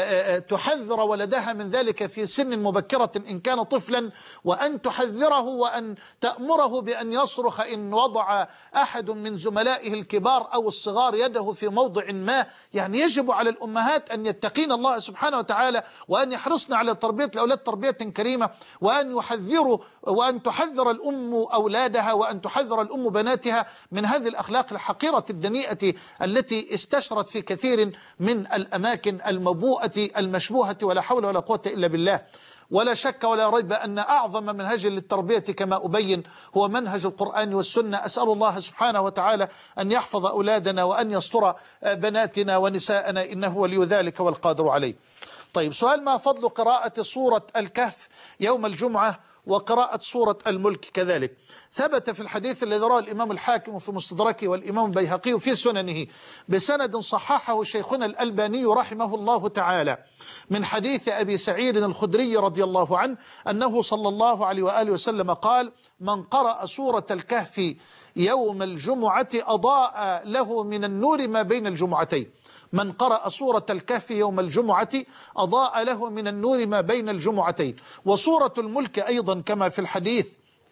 تحذر ولدها من ذلك في سن مبكرة إن كان طفلا، وأن تحذره وأن تأمره بأن يصرخ إن وضع أحد من زملائه الكبار أو الصغار يده في موضع ما. يعني يجب على الأمهات أن يتقين الله سبحانه وتعالى، وأن يحرصن على تربية الأولاد تربية كريمة، وأن يحذروا وأن تحذر الأم أولادها وأن تحذر الأم بناتها من هذه الأخلاق الحقيرة الدنيئة التي استشرت في كثير من الأماكن المبوءة المشبوهة، ولا حول ولا قوة إلا بالله. ولا شك ولا ريب أن أعظم منهج للتربية كما أبين هو منهج القرآن والسنة. أسأل الله سبحانه وتعالى أن يحفظ أولادنا وأن يستر بناتنا ونساءنا، إنه ولي ذلك والقادر عليه. طيب، سؤال: ما فضل قراءة سورة الكهف يوم الجمعة وقراءة سورة الملك كذلك؟ ثبت في الحديث الذي رواه الإمام الحاكم في مستدركه والإمام البيهقي في سننه بسند صححه شيخنا الألباني رحمه الله تعالى من حديث أبي سعيد الخدري رضي الله عنه أنه صلى الله عليه وآله وسلم قال: من قرأ سورة الكهف يوم الجمعة أضاء له من النور ما بين الجمعتين. من قرأ سورة الكهف يوم الجمعة أضاء له من النور ما بين الجمعتين. وسورة الملك أيضا كما في الحديث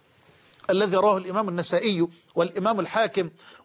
الذي رواه الإمام النسائي والإمام الحاكم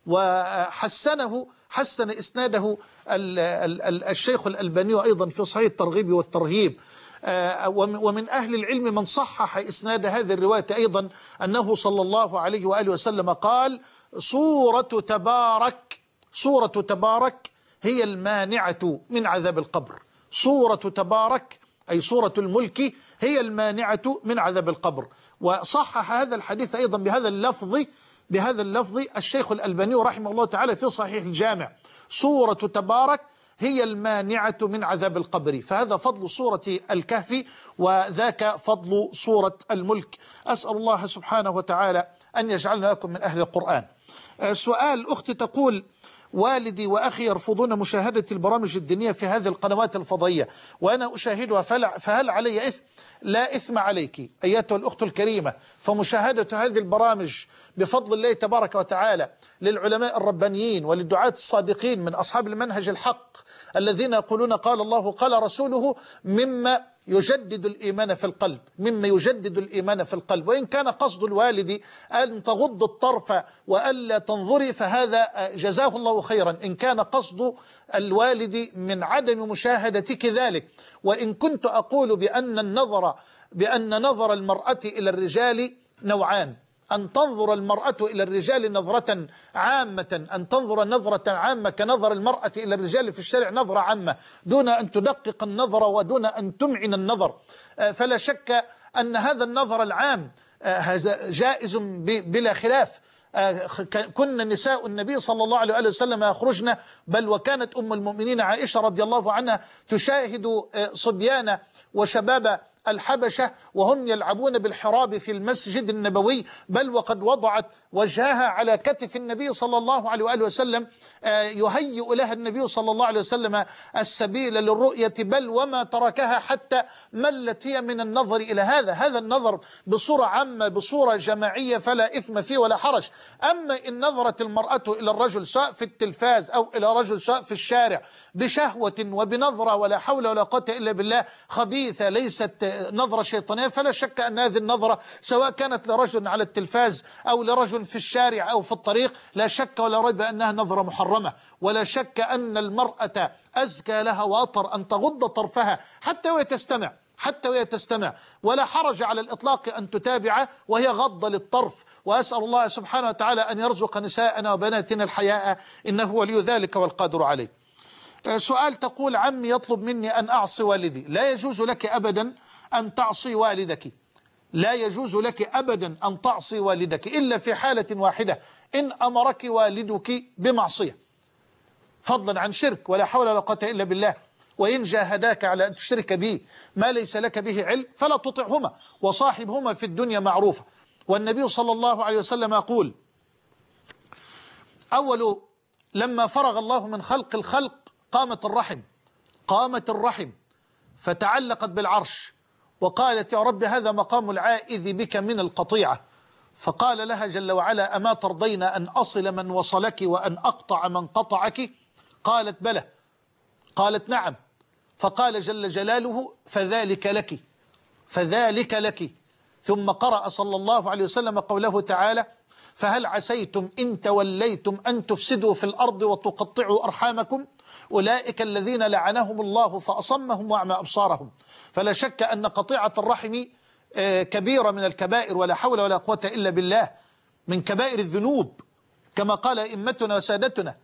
وحسنه حسن إسناده الشيخ الألباني أيضا في صحيح الترغيب والترهيب. ومن أهل العلم من صحح إسناد هذه الرواية أيضا أنه صلى الله عليه وآله وسلم قال: سورة تبارك سورة تبارك هي المانعة من عذاب القبر. سورة تبارك أي سورة الملك هي المانعة من عذاب القبر. وصحح هذا الحديث أيضا بهذا اللفظ بهذا اللفظ الشيخ الألباني رحمه الله تعالى في صحيح الجامع: سورة تبارك هي المانعة من عذاب القبر. فهذا فضل سورة الكهف وذاك فضل سورة الملك. أسأل الله سبحانه وتعالى أن يجعلنا لكم من أهل القرآن. سؤال أختي تقول: والدي وأخي يرفضون مشاهدة البرامج الدينية في هذه القنوات الفضائية وأنا أشاهدها، فهل علي إثم؟ لا إثم عليك أيتها الأخت الكريمة، فمشاهدة هذه البرامج بفضل الله تبارك وتعالى للعلماء الربانيين وللدعاة الصادقين من أصحاب المنهج الحق الذين يقولون قال الله قال رسوله مما يجدد الإيمان في القلب مما يجدد الإيمان في القلب. وإن كان قصد الوالد أن تغض الطرف وألا تنظري فهذا جزاه الله خيرا، إن كان قصد الوالد من عدم مشاهدتك ذلك. وإن كنت أقول بأن النظر بأن نظر المرأة إلى الرجال نوعان: أن تنظر المرأة إلى الرجال نظرة عامة، أن تنظر نظرة عامة كنظر المرأة إلى الرجال في الشارع نظرة عامة دون أن تدقق النظر ودون أن تمعن النظر. فلا شك أن هذا النظر العام جائز بلا خلاف. كنا نساء النبي صلى الله عليه وسلم يخرجن، بل وكانت أم المؤمنين عائشة رضي الله عنها تشاهد صبيان وشباب الحبشة وهم يلعبون بالحراب في المسجد النبوي، بل وقد وضعت وجهها على كتف النبي صلى الله عليه وآله وسلم يهيئ لها النبي صلى الله عليه وسلم السبيل للرؤية، بل وما تركها حتى ملت هي من النظر إلى هذا هذا النظر بصورة عامة بصورة جماعية فلا إثم فيه ولا حرج. أما إن نظرت المرأة إلى الرجل سواء في التلفاز أو إلى رجل سواء في الشارع بشهوة وبنظرة ولا حول ولا قوة إلا بالله خبيثة ليست نظرة شيطانية، فلا شك أن هذه النظرة سواء كانت لرجل على التلفاز أو لرجل في الشارع أو في الطريق لا شك ولا ريب أنها نظرة محرمة. ولا شك أن المرأة أزكى لها وأطهر أن تغض طرفها حتى وهي تستمع حتى وهي تستمع ولا حرج على الإطلاق أن تتابع وهي غضة للطرف. وأسأل الله سبحانه وتعالى أن يرزق نساءنا وبناتنا الحياء إنه ولي ذلك والقادر عليه. سؤال تقول: عمي يطلب مني أن أعصي والدي. لا يجوز لك أبدا أن تعصي والدك لا يجوز لك أبدا أن تعصي والدك إلا في حالة واحدة: إن أمرك والدك بمعصية فضلا عن شرك ولا حول ولا قوة إلا بالله. وإن جاهداك على أن تشرك به ما ليس لك به علم فلا تطعهما وصاحبهما في الدنيا معروفة. والنبي صلى الله عليه وسلم يقول: أول لما فرغ الله من خلق الخلق قامت الرحم قامت الرحم فتعلقت بالعرش وقالت: يا رب هذا مقام العائذ بك من القطيعة. فقال لها جل وعلا: أما ترضين أن أصل من وصلك وأن أقطع من قطعك؟ قالت: بلى. قالت: نعم. فقال جل جلاله: فذلك لك فذلك لك. ثم قرأ صلى الله عليه وسلم قوله تعالى: فهل عسيتم إن توليتم أن تفسدوا في الأرض وتقطعوا أرحامكم أولئك الذين لعنهم الله فأصمهم وأعمى أبصارهم. فلا شك أن قطيعة الرحم كبيرة من الكبائر ولا حول ولا قوة إلا بالله، من كبائر الذنوب كما قال أئمتنا وسادتنا،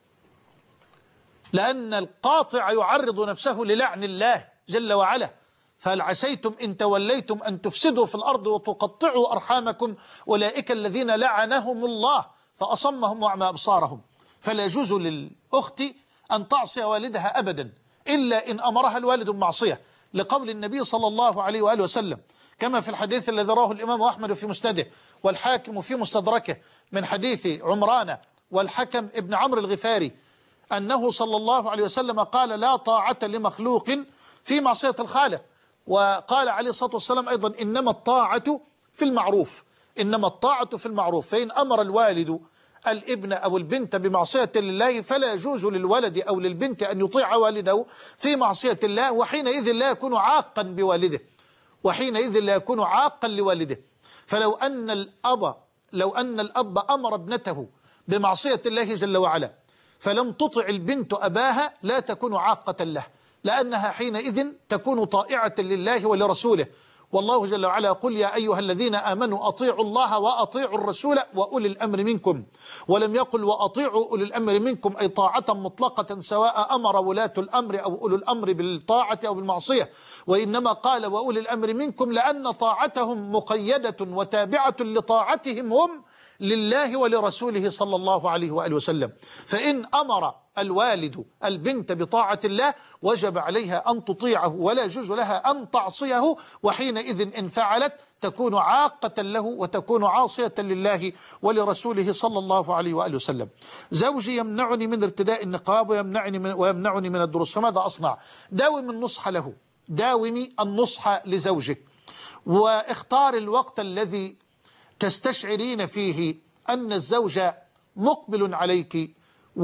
لأن القاطع يعرض نفسه للعن الله جل وعلا. فهل عسيتم إن توليتم أن تفسدوا في الأرض وتقطعوا أرحامكم أولئك الذين لعنهم الله فأصمهم وأعمى أبصارهم. فلا يجوز للأخت أن تعصي والدها أبدا إلا إن أمرها الوالد بمعصية، لقول النبي صلى الله عليه وآله وسلم كما في الحديث الذي رواه الإمام أحمد في مسنده والحاكم في مستدركه من حديث عمران والحكم ابن عمرو الغفاري أنه صلى الله عليه وسلم قال: لا طاعة لمخلوق في معصية الخالق. وقال عليه الصلاة والسلام أيضا: إنما الطاعة في المعروف إنما الطاعة في المعروف. فإن أمر الوالد الابن أو البنت بمعصية الله فلا يجوز للولد أو للبنت أن يطيع والده في معصية الله، وحينئذ لا يكون عاقا بوالده وحينئذ لا يكون عاقا لوالده. فلو أن الأب لو أن الأب أمر ابنته بمعصية الله جل وعلا فلم تطع البنت أباها لا تكون عاقة له، لأنها حينئذ تكون طائعة لله ولرسوله. والله جل وعلا يقول يا أيها الذين آمنوا أطيعوا الله وأطيعوا الرسول وأولي الأمر منكم، ولم يقل وأطيعوا أولي الأمر منكم أي طاعة مطلقة سواء أمر ولاة الأمر أو أولي الأمر بالطاعة أو بالمعصية، وإنما قال وأولي الأمر منكم لأن طاعتهم مقيدة وتابعة لطاعتهم هم لله ولرسوله صلى الله عليه وآله وسلم. فإن أمر الوالد البنت بطاعة الله وجب عليها أن تطيعه ولا يجوز لها أن تعصيه، وحينئذ إن فعلت تكون عاقة له وتكون عاصية لله ولرسوله صلى الله عليه وآله وسلم. زوجي يمنعني من ارتداء النقاب ويمنعني من, ويمنعني من الدروس، فماذا أصنع؟ داوم النصح له، داومي النصح لزوجك، واختار الوقت الذي تستشعرين فيه أن الزوج مقبل عليك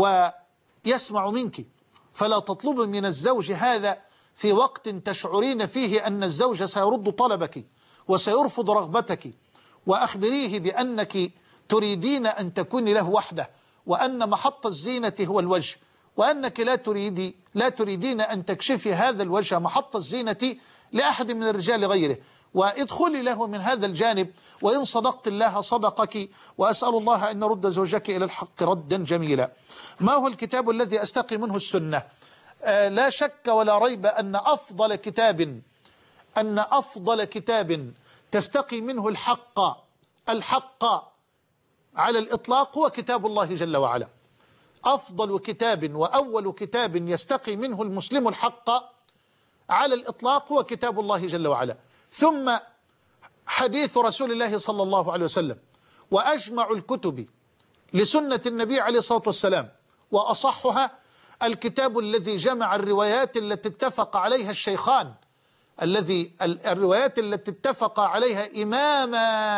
ويسمع منك، فلا تطلب من الزوج هذا في وقت تشعرين فيه أن الزوج سيرد طلبك وسيرفض رغبتك، وأخبريه بأنك تريدين أن تكون له وحده، وأن محط الزينة هو الوجه، وأنك لا تريدي لا تريدين أن تكشفي هذا الوجه محط الزينة لأحد من الرجال غيره، وادخلي له من هذا الجانب، وإن صدقت الله صدقك، وأسأل الله أن نرد زوجك إلى الحق ردا جميلا. ما هو الكتاب الذي أستقي منه السنة؟ آه لا شك ولا ريب أن أفضل كتاب أن أفضل كتاب تستقي منه الحق الحق على الإطلاق هو كتاب الله جل وعلا. أفضل كتاب وأول كتاب يستقي منه المسلم الحق على الإطلاق هو كتاب الله جل وعلا، ثم حديث رسول الله صلى الله عليه وسلم، وأجمع الكتب لسنة النبي عليه الصلاة والسلام، وأصحها الكتاب الذي جمع الروايات التي اتفق عليها الشيخان، الذي الروايات التي اتفق عليها إمام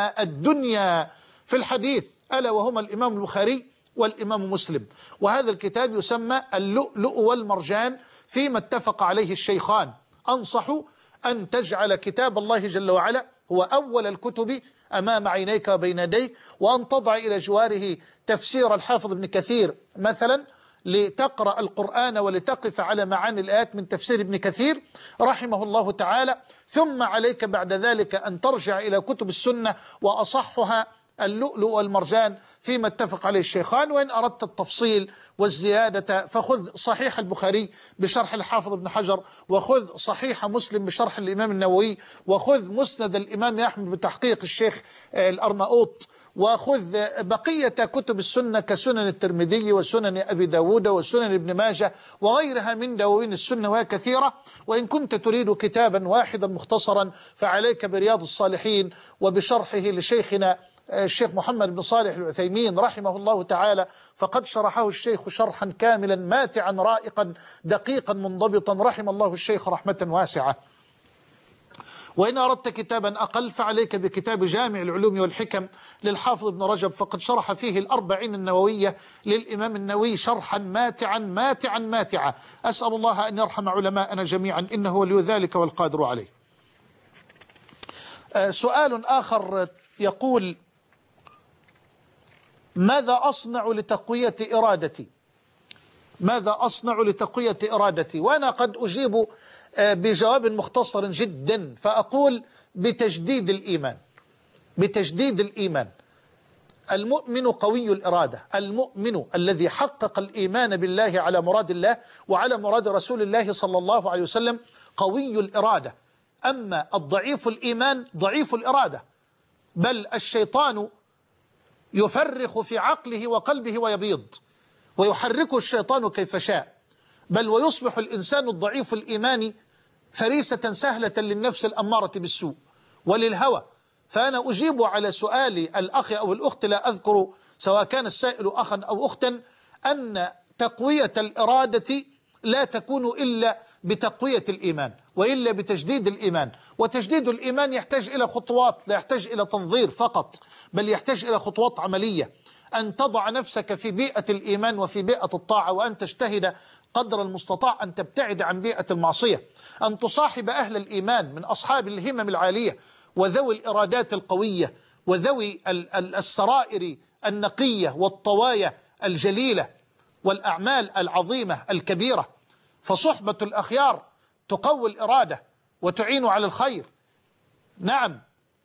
الدنيا في الحديث، ألا وهما الإمام البخاري والإمام مسلم. وهذا الكتاب يسمى اللؤلؤ والمرجان فيما اتفق عليه الشيخان. أنصح أن تجعل كتاب الله جل وعلا هو أول الكتب أمام عينيك وبين يديك، وأن تضع إلى جواره تفسير الحافظ ابن كثير مثلا لتقرأ القرآن ولتقف على معاني الآيات من تفسير ابن كثير رحمه الله تعالى، ثم عليك بعد ذلك أن ترجع إلى كتب السنة وأصحها اللؤلؤ والمرجان فيما اتفق عليه الشيخان. وإن أردت التفصيل والزيادة فخذ صحيح البخاري بشرح الحافظ ابن حجر، وخذ صحيح مسلم بشرح الإمام النووي، وخذ مسند الإمام أحمد بتحقيق الشيخ الأرناؤوط، وخذ بقية كتب السنة كسنن الترمذي وسنن أبي داود وسنن ابن ماجه وغيرها من دواوين السنة وهي كثيرة. وإن كنت تريد كتابا واحدا مختصرا فعليك برياض الصالحين وبشرحه لشيخنا الشيخ محمد بن صالح العثيمين رحمه الله تعالى، فقد شرحه الشيخ شرحا كاملا ماتعا رائقا دقيقا منضبطا رحم الله الشيخ رحمة واسعة. وإن أردت كتابا أقل فعليك بكتاب جامع العلوم والحكم للحافظ ابن رجب، فقد شرح فيه الأربعين النووية للإمام النووي شرحا ماتعا ماتعا ماتعا. أسأل الله أن يرحم علماءنا جميعا إنه ولي ذلك والقادر عليه. آه سؤال آخر يقول: ماذا أصنع لتقوية إرادتي؟ ماذا أصنع لتقوية إرادتي؟ وأنا قد أجيب بجواب مختصر جدا، فأقول بتجديد الإيمان. بتجديد الإيمان. المؤمن قوي الإرادة، المؤمن الذي حقق الإيمان بالله على مراد الله وعلى مراد رسول الله صلى الله عليه وسلم قوي الإرادة. أما الضعيف الإيمان ضعيف الإرادة، بل الشيطان يفرخ في عقله وقلبه ويبيض، ويحركه الشيطان كيف شاء، بل ويصبح الإنسان الضعيف الإيمان فريسة سهلة للنفس الأمارة بالسوء وللهوى. فأنا أجيب على سؤال الأخ أو الأخت، لا أذكر سواء كان السائل أخا أو أختا، أن تقوية الإرادة لا تكون إلا بتقوية الإيمان وإلا بتجديد الإيمان. وتجديد الإيمان يحتاج إلى خطوات، لا يحتاج إلى تنظير فقط، بل يحتاج إلى خطوات عملية. أن تضع نفسك في بيئة الإيمان وفي بيئة الطاعة، وأن تجتهد قدر المستطاع أن تبتعد عن بيئة المعصية، أن تصاحب أهل الإيمان من أصحاب الهمم العالية وذوي الإرادات القوية وذوي السرائر النقية والطوايا الجليلة والأعمال العظيمة الكبيرة. فصحبة الأخيار تقوي الإرادة وتعين على الخير. نعم،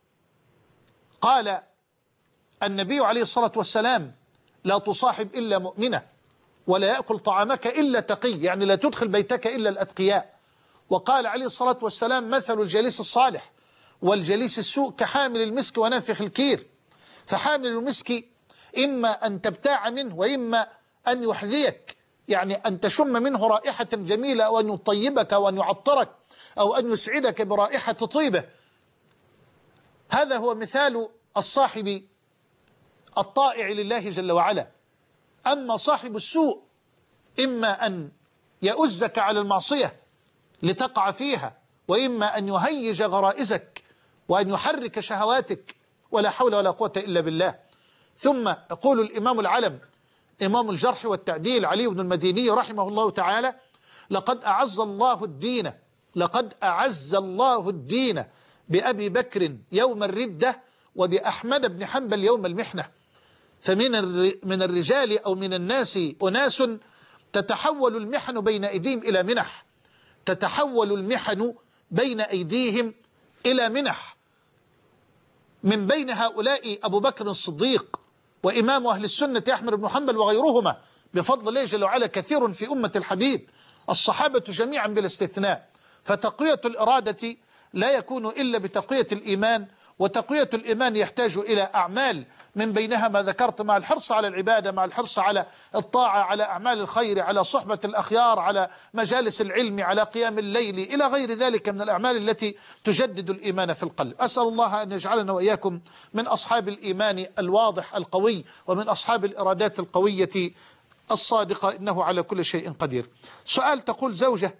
قال النبي عليه الصلاة والسلام لا تصاحب إلا مؤمنة ولا يأكل طعامك إلا تقي، يعني لا تدخل بيتك إلا الأتقياء. وقال عليه الصلاة والسلام مثل الجليس الصالح والجليس السوء كحامل المسك ونافخ الكير. فحامل المسك إما أن تبتاع منه وإما أن يحذيك، يعني أن تشم منه رائحة جميلة أو أن يطيبك أو أن يعطرك أو أن يسعدك برائحة طيبة. هذا هو مثال الصاحب الطائع لله جل وعلا. أما صاحب السوء إما أن يؤزك على المعصية لتقع فيها، وإما أن يهيج غرائزك وأن يحرك شهواتك، ولا حول ولا قوة إلا بالله. ثم يقول الإمام العلم إمام الجرح والتعديل علي بن المديني رحمه الله تعالى: لقد أعز الله الدين لقد أعز الله الدين بأبي بكر يوم الردة وبأحمد بن حنبل يوم المحنة. فمن من الرجال أو من الناس أناس تتحول المحن بين أيديهم إلى منح، تتحول المحن بين أيديهم إلى منح. من بين هؤلاء أبو بكر الصديق وإمام أهل السنة أحمد بن حنبل وغيرهما بفضل الله جل وعلا كثير في أمة الحبيب، الصحابة جميعا بلا استثناء. فتقوية الإرادة لا يكون إلا بتقوية الإيمان، وتقوية الإيمان يحتاج إلى أعمال من بينها ما ذكرت، مع الحرص على العبادة، مع الحرص على الطاعة، على أعمال الخير، على صحبة الأخيار، على مجالس العلم، على قيام الليل، إلى غير ذلك من الأعمال التي تجدد الإيمان في القلب. أسأل الله أن يجعلنا وإياكم من أصحاب الإيمان الواضح القوي، ومن أصحاب الإرادات القوية الصادقة، إنه على كل شيء قدير. سؤال: تقول زوجة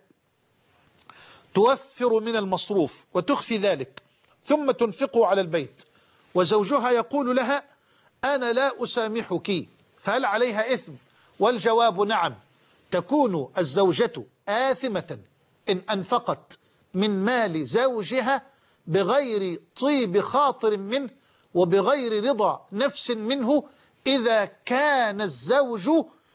توفر من المصروف وتخفي ذلك ثم تنفقه على البيت، وزوجها يقول لها أنا لا أسامحك، فهل عليها إثم؟ والجواب نعم، تكون الزوجة آثمة إن أنفقت من مال زوجها بغير طيب خاطر منه وبغير رضا نفس منه، إذا كان الزوج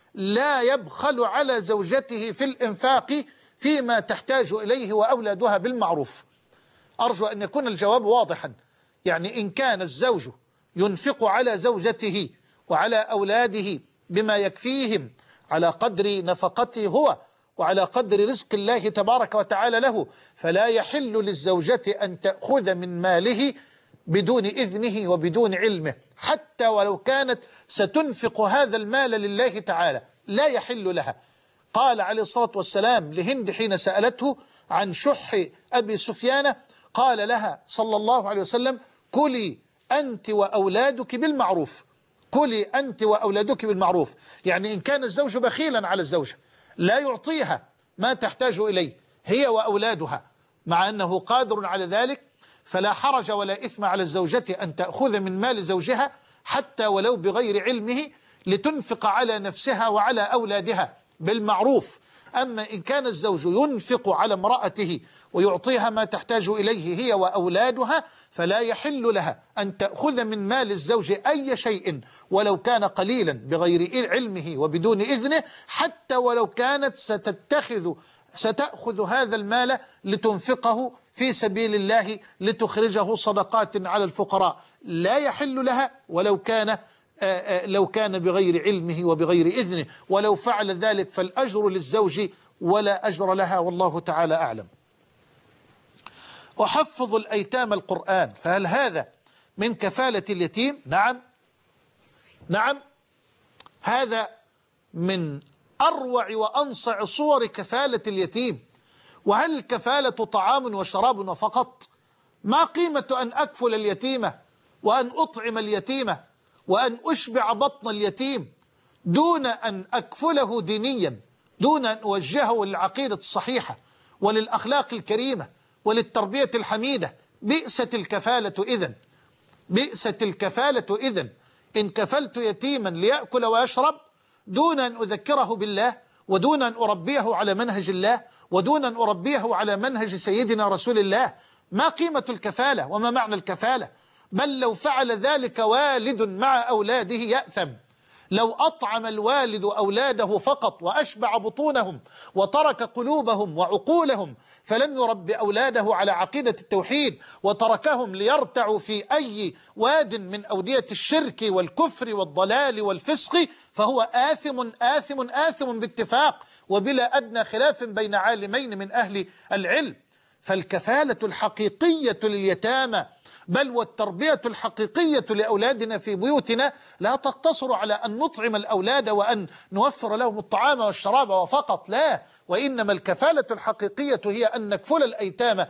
لا يبخل على زوجته في الإنفاق فيما تحتاج إليه وأولادها بالمعروف. أرجو أن يكون الجواب واضحا، يعني إن كان الزوج ينفق على زوجته وعلى أولاده بما يكفيهم على قدر نفقته هو وعلى قدر رزق الله تبارك وتعالى له، فلا يحل للزوجة أن تأخذ من ماله بدون إذنه وبدون علمه، حتى ولو كانت ستنفق هذا المال لله تعالى، لا يحل لها. قال عليه الصلاة والسلام لهند حين سألته عن شح أبي سفيان، قال لها صلى الله عليه وسلم: كلي أنت وأولادك بالمعروف، كلي أنت وأولادك بالمعروف. يعني إن كان الزوج بخيلا على الزوجة لا يعطيها ما تحتاج إليه هي وأولادها، مع أنه قادر على ذلك، فلا حرج ولا إثم على الزوجة أن تأخذ من مال زوجها حتى ولو بغير علمه لتنفق على نفسها وعلى أولادها بالمعروف. أما إن كان الزوج ينفق على امرأته ويعطيها ما تحتاج إليه هي وأولادها، فلا يحل لها أن تأخذ من مال الزوج أي شيء ولو كان قليلا بغير علمه وبدون إذنه، حتى ولو كانت ستتخذ ستأخذ هذا المال لتنفقه في سبيل الله لتخرجه صدقات على الفقراء، لا يحل لها ولو كان لو كان بغير علمه وبغير إذنه. ولو فعل ذلك فالأجر للزوج ولا أجر لها، والله تعالى أعلم. أحفظ الأيتام القرآن، فهل هذا من كفالة اليتيم؟ نعم نعم، هذا من أروع وأنصع صور كفالة اليتيم. وهل الكفالة طعام وشراب وفقط؟ ما قيمة أن أكفل اليتيمة وأن أطعم اليتيمة وأن أشبع بطن اليتيم دون أن أكفله دينيا، دون أن أوجهه للعقيدة الصحيحة وللأخلاق الكريمة وللتربية الحميدة؟ بئست الكفالة إذن، بئست الكفالة إذن إن كفلت يتيما ليأكل ويشرب دون أن أذكره بالله، ودون أن أربيه على منهج الله، ودون أن أربيه على منهج سيدنا رسول الله. ما قيمة الكفالة وما معنى الكفالة؟ بل لو فعل ذلك والد مع أولاده يأثم، لو أطعم الوالد أولاده فقط وأشبع بطونهم وترك قلوبهم وعقولهم، فلم يرب أولاده على عقيدة التوحيد وتركهم ليرتعوا في أي واد من أودية الشرك والكفر والضلال والفسق، فهو آثم آثم آثم باتفاق وبلا أدنى خلاف بين عالمين من أهل العلم. فالكفالة الحقيقية لليتامى بل والتربية الحقيقية لأولادنا في بيوتنا لا تقتصر على أن نطعم الأولاد وأن نوفر لهم الطعام والشراب وفقط، لا، وإنما الكفالة الحقيقية هي أن نكفل الأيتام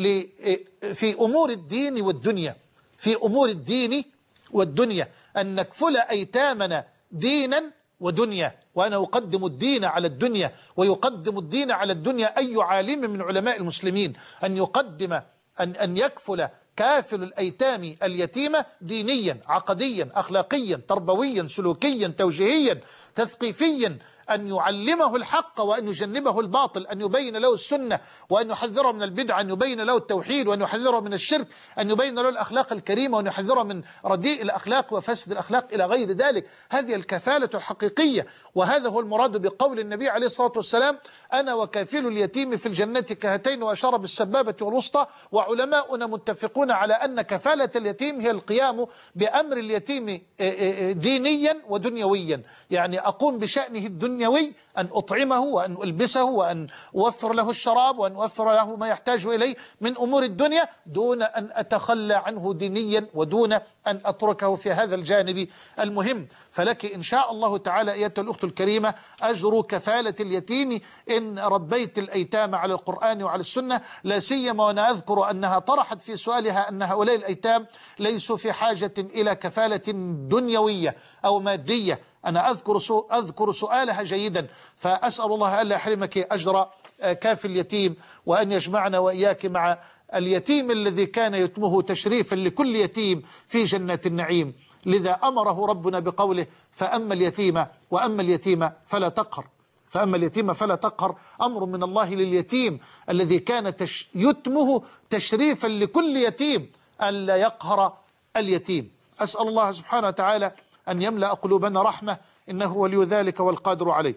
في أمور الدين والدنيا، في أمور الدين والدنيا، أن نكفل أيتامنا دينا ودنيا، وأنا أقدم الدين على الدنيا، ويقدم الدين على الدنيا أي عالم من علماء المسلمين أن يقدم أن أن يكفل كافل الأيتام اليتيمة دينيا عقديا أخلاقيا تربويا سلوكيا توجيهيا تثقيفيا، أن يعلمه الحق وأن يجنبه الباطل، أن يبين له السنة وأن يحذره من البدع، أن يبين له التوحيد وأن يحذره من الشرك، أن يبين له الأخلاق الكريمة وأن يحذره من رديء الأخلاق وفسد الأخلاق إلى غير ذلك. هذه الكفالة الحقيقية، وهذا هو المراد بقول النبي عليه الصلاة والسلام: أنا وكافل اليتيم في الجنة كهاتين وأشار بالسبابة والوسطى. وعلماؤنا متفقون على أن كفالة اليتيم هي القيام بأمر اليتيم دينيا ودنيويا، يعني أقوم بشأنه الدنيوي، أن أطعمه وأن ألبسه وأن أوفر له الشراب وأن أوفر له ما يحتاج إليه من أمور الدنيا، دون أن أتخلى عنه دينيا ودون أن أتركه في هذا الجانب المهم. فلك إن شاء الله تعالى أيتها الأخت الكريمة أجر كفالة اليتيم إن ربيت الأيتام على القرآن وعلى السنة، لا سيما وأنا أذكر أنها طرحت في سؤالها أن هؤلاء الأيتام ليسوا في حاجة إلى كفالة دنيوية أو مادية. أنا أذكر أذكر سؤالها جيدا، فأسأل الله ألا يحرمك أجر كافي اليتيم، وأن يجمعنا وإياك مع اليتيم الذي كان يتمه تشريفا لكل يتيم في جنات النعيم. لذا أمره ربنا بقوله: فأما اليتيم وأما اليتيم فلا تقهر. فأما اليتيم فلا تقهر أمر من الله لليتيم الذي كان تش يتمه تشريفا لكل يتيم ألا يقهر اليتيم. أسأل الله سبحانه وتعالى أن يملأ قلوبنا رحمة، إنه ولي ذلك والقادر عليه.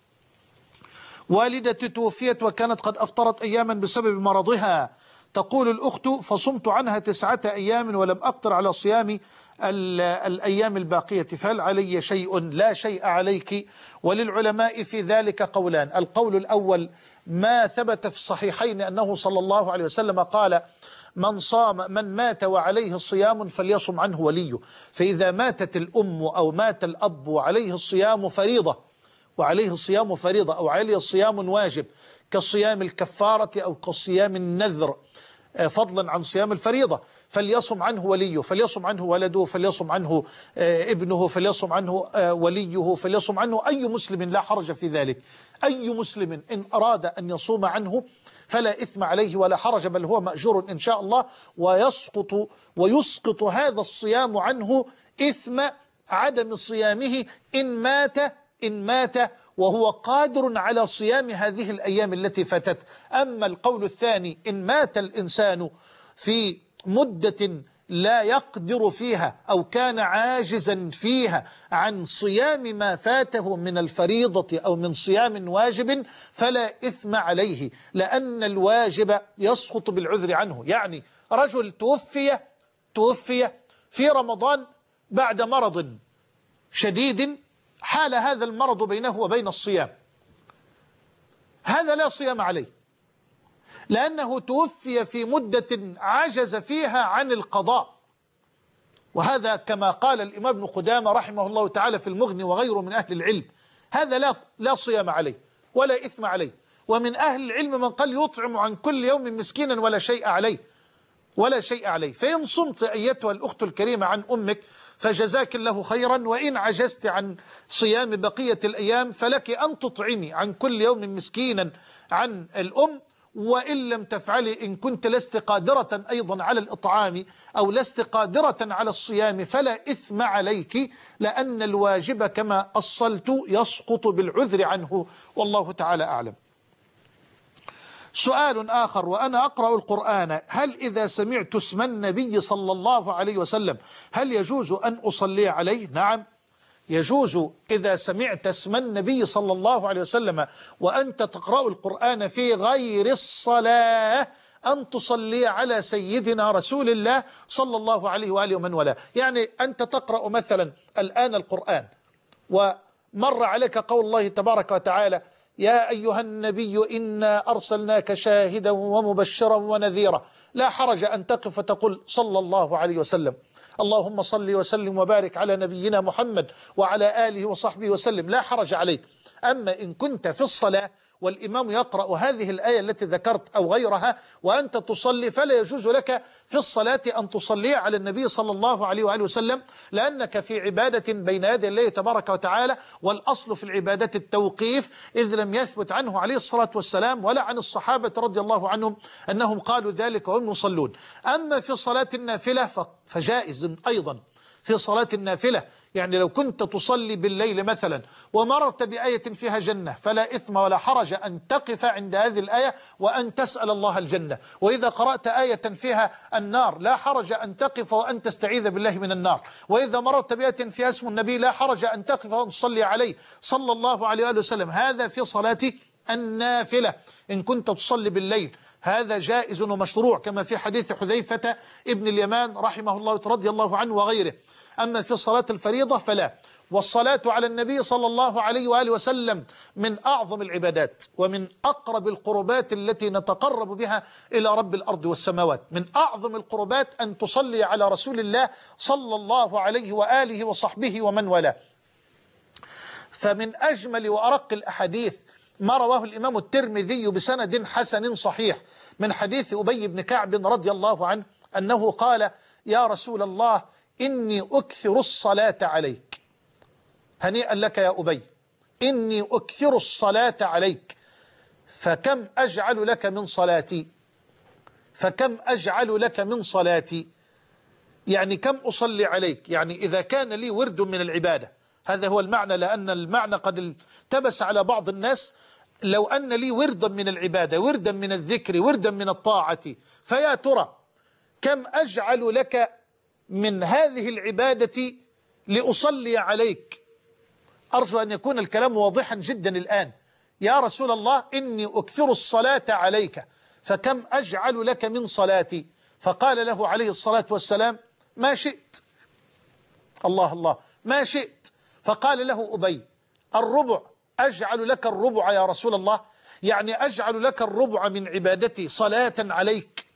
والدتي توفيت وكانت قد أفطرت أياما بسبب مرضها. تقول الأخت: فصمت عنها تسعة أيام ولم أقدر على صيام الأيام الباقية، فهل علي شيء؟ لا شيء عليك، وللعلماء في ذلك قولان. القول الأول ما ثبت في الصحيحين أنه صلى الله عليه وسلم قال: من صام من مات وعليه صيام فليصم عنه وليه. فإذا ماتت الأم أو مات الأب وعليه الصيام فريضة وعليه الصيام فريضة أو عليه الصيام واجب كصيام الكفارة أو كصيام النذر فضلا عن صيام الفريضة، فليصم عنه وليه، فليصم عنه ولده، فليصم عنه ابنه، فليصم عنه وليه، فليصم عنه أي مسلم، لا حرج في ذلك. أي مسلم إن أراد أن يصوم عنه فلا إثم عليه ولا حرج، بل هو مأجور إن شاء الله، ويسقط ويسقط هذا الصيام عنه إثم عدم صيامه إن مات إن مات وهو قادر على صيام هذه الأيام التي فاتت. أما القول الثاني: إن مات الإنسان في مدة لا يقدر فيها أو كان عاجزا فيها عن صيام ما فاته من الفريضة أو من صيام واجب فلا إثم عليه، لأن الواجب يسقط بالعذر عنه. يعني رجل توفي توفي في رمضان بعد مرض شديد، حال هذا المرض بينه وبين الصيام، هذا لا صيام عليه، لأنه توفي في مدة عجز فيها عن القضاء. وهذا كما قال الإمام ابن قدامة رحمه الله تعالى في المغني وغيره من أهل العلم، هذا لا لا صيام عليه ولا إثم عليه. ومن أهل العلم من قال يطعم عن كل يوم مسكينا ولا شيء عليه ولا شيء عليه. فإن صمت أيتها الأخت الكريمة عن أمك فجزاك الله خيرا، وإن عجزت عن صيام بقية الأيام فلك أن تطعمي عن كل يوم مسكينا عن الأم. وإن لم تفعلي، إن كنت لست قادرة أيضا على الإطعام أو لست قادرة على الصيام فلا إثم عليك، لأن الواجب كما أصلت يسقط بالعذر عنه، والله تعالى أعلم. سؤال آخر: وأنا أقرأ القرآن، هل إذا سمعت اسم النبي صلى الله عليه وسلم هل يجوز أن أصلي عليه؟ نعم، يجوز إذا سمعت اسم النبي صلى الله عليه وسلم وأنت تقرأ القرآن في غير الصلاة أن تصلي على سيدنا رسول الله صلى الله عليه وآله ومن والاه. يعني أنت تقرأ مثلا الآن القرآن ومر عليك قول الله تبارك وتعالى: يا أيها النبي إنا أرسلناك شاهدا ومبشرا ونذيرا. لا حرج أن تقف وتقول صلى الله عليه وسلم، اللهم صل وسلم وبارك على نبينا محمد وعلى آله وصحبه وسلم، لا حرج عليك. أما إن كنت في الصلاة والإمام يقرأ هذه الآية التي ذكرت أو غيرها وأنت تصلي، فلا يجوز لك في الصلاة أن تصلي على النبي صلى الله عليه وآله وسلم، لأنك في عبادة بين يدي الله تبارك وتعالى، والأصل في العبادة التوقيف، إذ لم يثبت عنه عليه الصلاة والسلام ولا عن الصحابة رضي الله عنهم أنهم قالوا ذلك وهم يصلون. أما في صلاة النافلة فجائز أيضا في صلاة النافلة، يعني لو كنت تصلي بالليل مثلا ومررت بآية فيها جنة فلا إثم ولا حرج أن تقف عند هذه الآية وأن تسأل الله الجنة. وإذا قرأت آية فيها النار لا حرج أن تقف وأن تستعيذ بالله من النار. وإذا مررت بآية فيها اسم النبي لا حرج أن تقف وأن تصلي عليه صلى الله عليه وسلم. هذا في صلاة النافلة. إن كنت تصلي بالليل هذا جائز ومشروع، كما في حديث حذيفة ابن اليمان رحمه الله رضي الله عنه وغيره. أما في صلاة الفريضة فلا. والصلاة على النبي صلى الله عليه وآله وسلم من أعظم العبادات ومن أقرب القربات التي نتقرب بها إلى رب الأرض والسماوات. من أعظم القربات أن تصلي على رسول الله صلى الله عليه وآله وصحبه ومن والاه. فمن أجمل وأرق الأحاديث ما رواه الإمام الترمذي بسند حسن صحيح من حديث أبي بن كعب رضي الله عنه أنه قال: يا رسول الله إني أكثر الصلاة عليك. هنيئا لك يا أبي، إني أكثر الصلاة عليك، فكم أجعل لك من صلاتي؟ فكم أجعل لك من صلاتي؟ يعني كم أصلي عليك؟ يعني إذا كان لي ورد من العبادة، هذا هو المعنى، لأن المعنى قد التبس على بعض الناس. لو أن لي وردا من العبادة، وردا من الذكر، وردا من الطاعة، فيا ترى كم أجعل لك من هذه العبادة لأصلي عليك؟ أرجو أن يكون الكلام واضحا جدا الآن. يا رسول الله إني أكثر الصلاة عليك، فكم أجعل لك من صلاتي؟ فقال له عليه الصلاة والسلام: ما شئت. الله الله، ما شئت. فقال له أبي: الربع، أجعل لك الربع يا رسول الله؟ يعني أجعل لك الربع من عبادتي صلاة عليك؟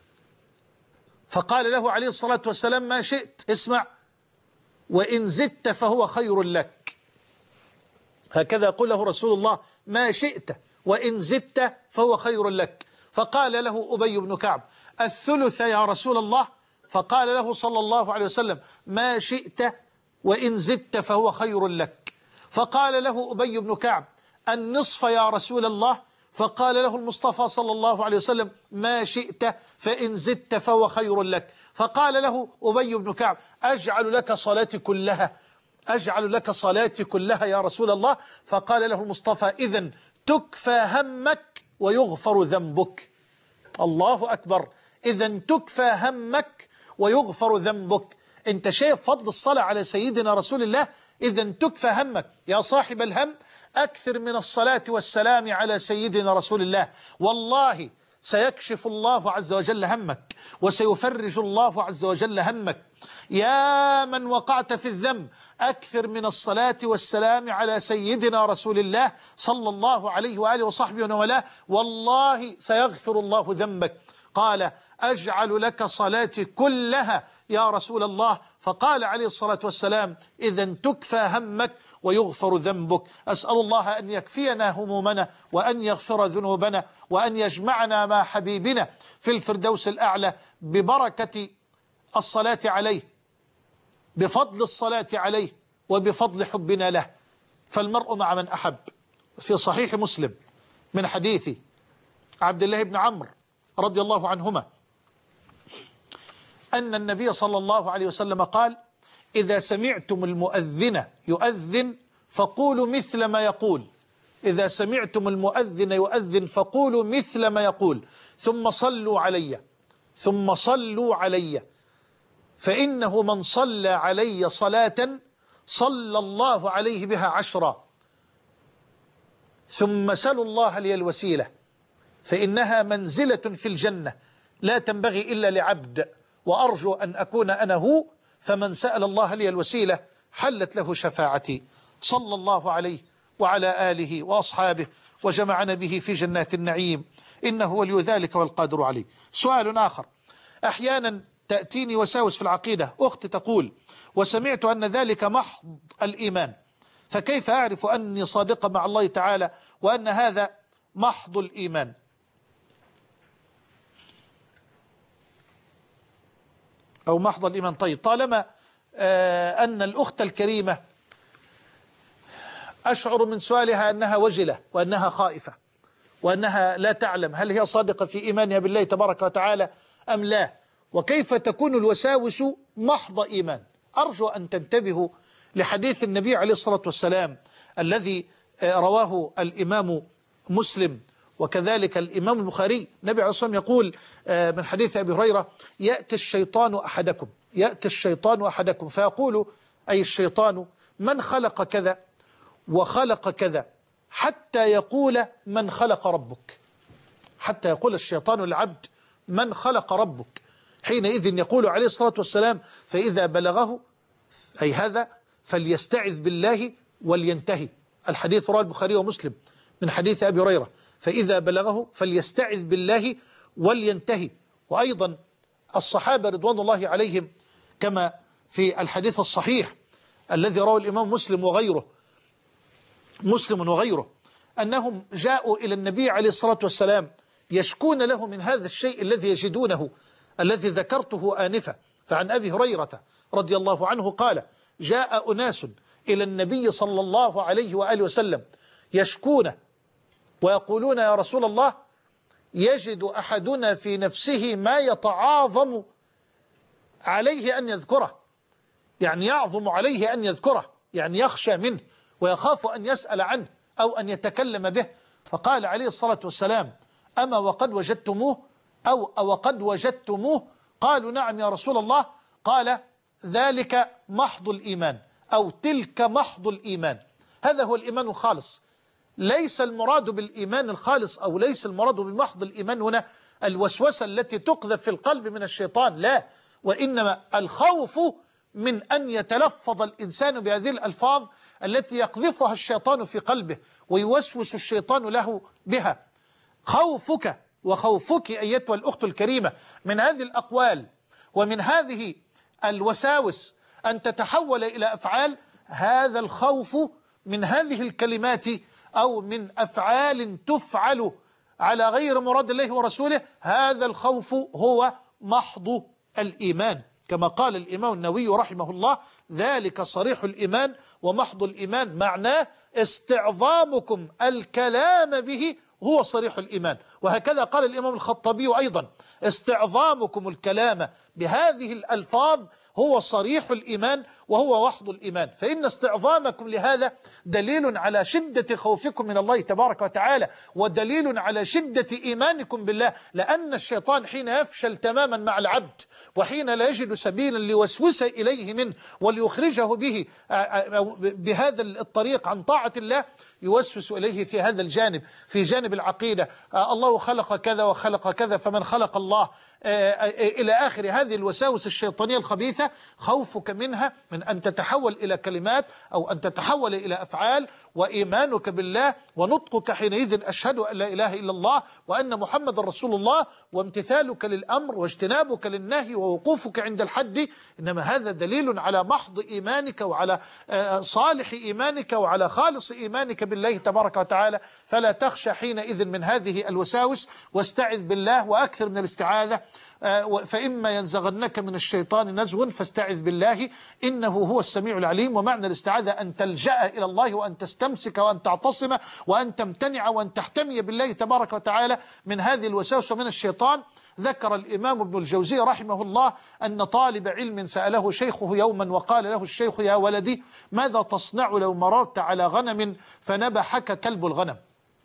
فقال له عليه الصلاة والسلام: ما شئت. اسمع: وإن زدت فهو خير لك. هكذا يقول له رسول الله: ما شئت وإن زدت فهو خير لك. فقال له أبي بن كعب: الثلث يا رسول الله؟ فقال له صلى الله عليه وسلم: ما شئت وإن زدت فهو خير لك. فقال له أبي بن كعب: النصف يا رسول الله؟ فقال له المصطفى صلى الله عليه وسلم: ما شئت فإن زدت فهو خير لك. فقال له أبي بن كعب: أجعل لك صلاتي كلها؟ أجعل لك صلاتي كلها يا رسول الله؟ فقال له المصطفى: إذن تكفى همك ويغفر ذنبك. الله أكبر، إذن تكفى همك ويغفر ذنبك. أنت شايف فضل الصلاة على سيدنا رسول الله؟ إذن تكفى همك يا صاحب الهم، أكثر من الصلاة والسلام على سيدنا رسول الله. والله سيكشف الله عز وجل همك وسيفرج الله عز وجل همك. يا من وقعت في الذنب، أكثر من الصلاة والسلام على سيدنا رسول الله صلى الله عليه وآله وصحبه ومن والله سيغفر الله ذنبك. قال: أجعل لك صلاتي كلها يا رسول الله. فقال عليه الصلاة والسلام: إذن تكفى همك ويغفر ذنبك. أسأل الله أن يكفينا همومنا وأن يغفر ذنوبنا وأن يجمعنا مع حبيبنا في الفردوس الأعلى ببركة الصلاة عليه، بفضل الصلاة عليه وبفضل حبنا له. فالمرء مع من أحب. في صحيح مسلم من حديث عبد الله بن عمرو رضي الله عنهما أن النبي صلى الله عليه وسلم قال: إذا سمعتم المؤذن يؤذن فقولوا مثل ما يقول. إذا سمعتم المؤذن يؤذن فقولوا مثل ما يقول، ثم صلوا علي ثم صلوا علي فإنه من صلى علي صلاة صلى الله عليه بها عشرا، ثم سلوا الله لي الوسيلة فإنها منزلة في الجنة لا تنبغي إلا لعبد، وأرجو أن أكون أنا هو، فمن سأل الله لي الوسيلة حلت له شفاعتي. صلى الله عليه وعلى آله وأصحابه وجمعنا به في جنات النعيم، إنه ولي ذلك والقادر عليه. سؤال آخر: أحيانا تأتيني وساوس في العقيدة. أخت تقول: وسمعت أن ذلك محض الإيمان، فكيف أعرف أني صادقة مع الله تعالى وأن هذا محض الإيمان؟ أو محض الإيمان. طيب، طالما آه أن الأخت الكريمة أشعر من سؤالها أنها وجلة وأنها خائفة وأنها لا تعلم هل هي صادقة في إيمانها بالله تبارك وتعالى أم لا، وكيف تكون الوساوس محض إيمان، أرجو أن تنتبهوا لحديث النبي عليه الصلاة والسلام الذي رواه الإمام مسلم وكذلك الإمام البخاري. النبي عليه الصلاة والسلام يقول من حديث أبي هريرة: يأتي الشيطان أحدكم يأتي الشيطان أحدكم فيقول، أي الشيطان: من خلق كذا وخلق كذا، حتى يقول: من خلق ربك. حتى يقول الشيطان للعبد: من خلق ربك. حينئذ يقول عليه الصلاة والسلام: فإذا بلغه، أي هذا، فليستعذ بالله ولينتهي. الحديث رواه البخاري ومسلم من حديث أبي هريرة: فإذا بلغه فليستعذ بالله ولينتهي. وأيضا الصحابة رضوان الله عليهم كما في الحديث الصحيح الذي رواه الإمام مسلم وغيره مسلم وغيره أنهم جاءوا إلى النبي عليه الصلاة والسلام يشكون له من هذا الشيء الذي يجدونه الذي ذكرته آنفا. فعن أبي هريرة رضي الله عنه قال: جاء أناس إلى النبي صلى الله عليه وآله وسلم يشكون ويقولون: يا رسول الله، يجد أحدنا في نفسه ما يتعاظم عليه أن يذكره، يعني يعظم عليه أن يذكره، يعني يخشى منه ويخاف أن يسأل عنه أو أن يتكلم به. فقال عليه الصلاة والسلام: أما وقد وجدتموه أو أو قد وجدتموه؟ قالوا: نعم يا رسول الله. قال: ذلك محض الإيمان، أو تلك محض الإيمان. هذا هو الإيمان الخالص. ليس المراد بالإيمان الخالص أو ليس المراد بمحض الإيمان هنا الوسوسة التي تقذف في القلب من الشيطان، لا، وإنما الخوف من أن يتلفظ الإنسان بهذه الألفاظ التي يقذفها الشيطان في قلبه ويوسوس الشيطان له بها. خوفك وخوفك أيتها الأخت الكريمة من هذه الأقوال ومن هذه الوساوس أن تتحول إلى أفعال، هذا الخوف من هذه الكلمات أو من أفعال تفعل على غير مراد الله ورسوله، هذا الخوف هو محض الإيمان، كما قال الإمام النووي رحمه الله: ذلك صريح الإيمان ومحض الإيمان، معناه استعظامكم الكلام به هو صريح الإيمان. وهكذا قال الإمام الخطابي أيضا: استعظامكم الكلام بهذه الألفاظ هو صريح الإيمان وهو وحض الإيمان. فإن استعظامكم لهذا دليل على شدة خوفكم من الله تبارك وتعالى، ودليل على شدة إيمانكم بالله، لأن الشيطان حين يفشل تماما مع العبد وحين لا يجد سبيلا ليوسوس إليه منه وليخرجه به بهذا الطريق عن طاعة الله، يوسوس إليه في هذا الجانب، في جانب العقيدة: الله خلق كذا وخلق كذا، فمن خلق الله، إلى آخر هذه الوساوس الشيطانية الخبيثة. خوفك منها من أن تتحول إلى كلمات أو أن تتحول إلى أفعال، وإيمانك بالله ونطقك حينئذ أشهد أن لا إله إلا الله وأن محمد رسول الله، وامتثالك للأمر واجتنابك للنهي ووقوفك عند الحد، إنما هذا دليل على محض إيمانك وعلى صالح إيمانك وعلى خالص إيمانك بالله تبارك وتعالى. فلا تخشى حينئذ من هذه الوساوس، واستعذ بالله وأكثر من الاستعاذة. فإما ينزغنك من الشيطان نزغ فاستعذ بالله إنه هو السميع العليم. ومعنى الاستعاذة أن تلجأ إلى الله وأن تستمسك وأن تعتصم وأن تمتنع وأن تحتمي بالله تبارك وتعالى من هذه الوساوس ومن الشيطان. ذكر الإمام ابن الجوزي رحمه الله أن طالب علم سأله شيخه يوما وقال له الشيخ: يا ولدي، ماذا تصنع لو مررت على غنم فنبحك كلب الغنم؟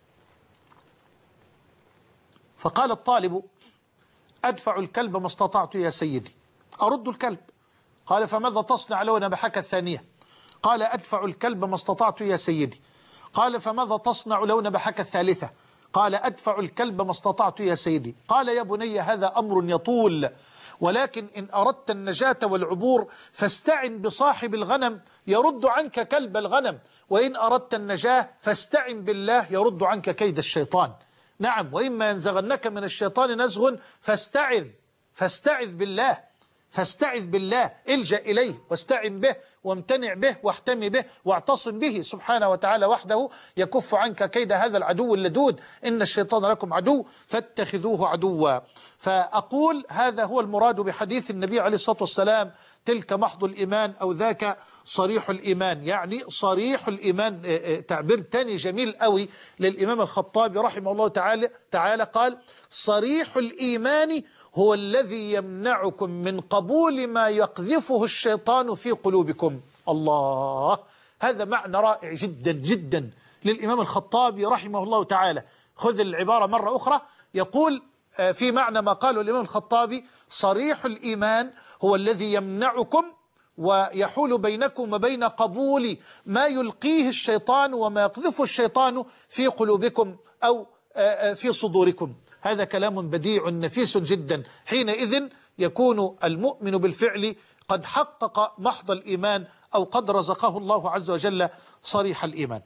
فقال الطالب: أدفع الكلب ما استطعت يا سيدي، أرد الكلب. قال: فماذا تصنع لو نبحك الثانية؟ قال أدفع الكلب ما استطعت يا سيدي. قال فماذا تصنع لو نبحك الثالثة؟ قال أدفع الكلب ما استطعت يا سيدي. قال يا بني هذا أمر يطول، ولكن إن أردت النجاة والعبور فاستعن بصاحب الغنم يرد عنك كلب الغنم، وإن أردت النجاة فاستعن بالله يرد عنك كيد الشيطان. نعم، وإما ينزغنك من الشيطان نزغ فاستعذ فاستعذ بالله فاستعذ بالله الجأ إليه واستعن به وامتنع به واحتمي به واعتصم به سبحانه وتعالى وحده يكف عنك كيد هذا العدو اللدود. إن الشيطان لكم عدو فاتخذوه عدوا. فأقول هذا هو المراد بحديث النبي عليه الصلاة والسلام تلك محض الإيمان أو ذاك صريح الإيمان. يعني صريح الإيمان تعبير تاني جميل قوي للإمام الخطابي رحمه الله تعالى تعالى قال صريح الإيمان هو الذي يمنعكم من قبول ما يقذفه الشيطان في قلوبكم. الله، هذا معنى رائع جدا جدا للإمام الخطابي رحمه الله تعالى. خذ العبارة مرة أخرى، يقول في معنى ما قاله الإمام الخطابي صريح الإيمان هو الذي يمنعكم ويحول بينكم وبين قبول ما يلقيه الشيطان وما يقذفه الشيطان في قلوبكم أو في صدوركم. هذا كلام بديع نفيس جدا. حينئذ يكون المؤمن بالفعل قد حقق محض الإيمان أو قد رزقه الله عز وجل صريح الإيمان،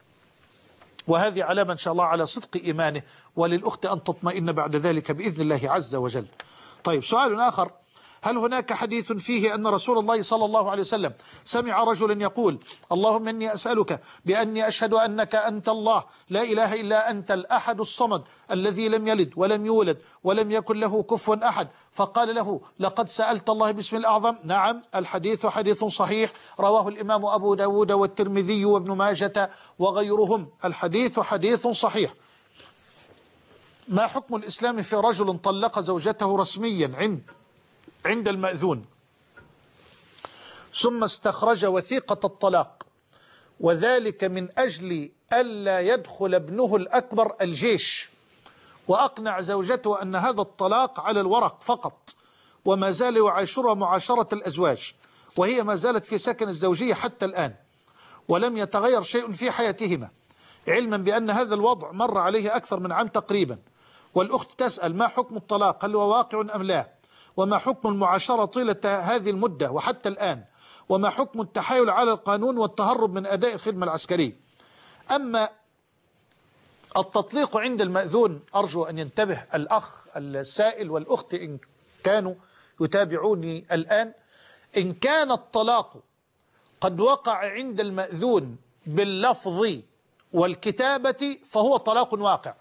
وهذه علامة إن شاء الله على صدق إيمانه، وللأخت أن تطمئن بعد ذلك بإذن الله عز وجل. طيب، سؤال آخر: هل هناك حديث فيه أن رسول الله صلى الله عليه وسلم سمع رجلا يقول اللهم إني أسألك بأني أشهد أنك أنت الله لا إله إلا أنت الأحد الصمد الذي لم يلد ولم يولد ولم يكن له كفوا أحد، فقال له لقد سألت الله باسم الأعظم؟ نعم، الحديث حديث صحيح رواه الإمام أبو داود والترمذي وابن ماجة وغيرهم. الحديث حديث صحيح. ما حكم الإسلام في رجل طلق زوجته رسميا عند عند المأذون ثم استخرج وثيقة الطلاق، وذلك من أجل ألا يدخل ابنه الأكبر الجيش، وأقنع زوجته أن هذا الطلاق على الورق فقط، وما زال يعاشرها معاشرة الأزواج، وهي ما زالت في سكن الزوجية حتى الآن، ولم يتغير شيء في حياتهما، علما بأن هذا الوضع مر عليه أكثر من عام تقريبا. والأخت تسأل ما حكم الطلاق، هل هو واقع أم لا؟ وما حكم المعاشرة طيلة هذه المدة وحتى الآن؟ وما حكم التحايل على القانون والتهرب من أداء الخدمة العسكرية؟ أما التطليق عند المأذون، أرجو أن ينتبه الأخ السائل والأخت إن كانوا يتابعوني الآن، إن كان الطلاق قد وقع عند المأذون باللفظ والكتابة فهو طلاق واقع.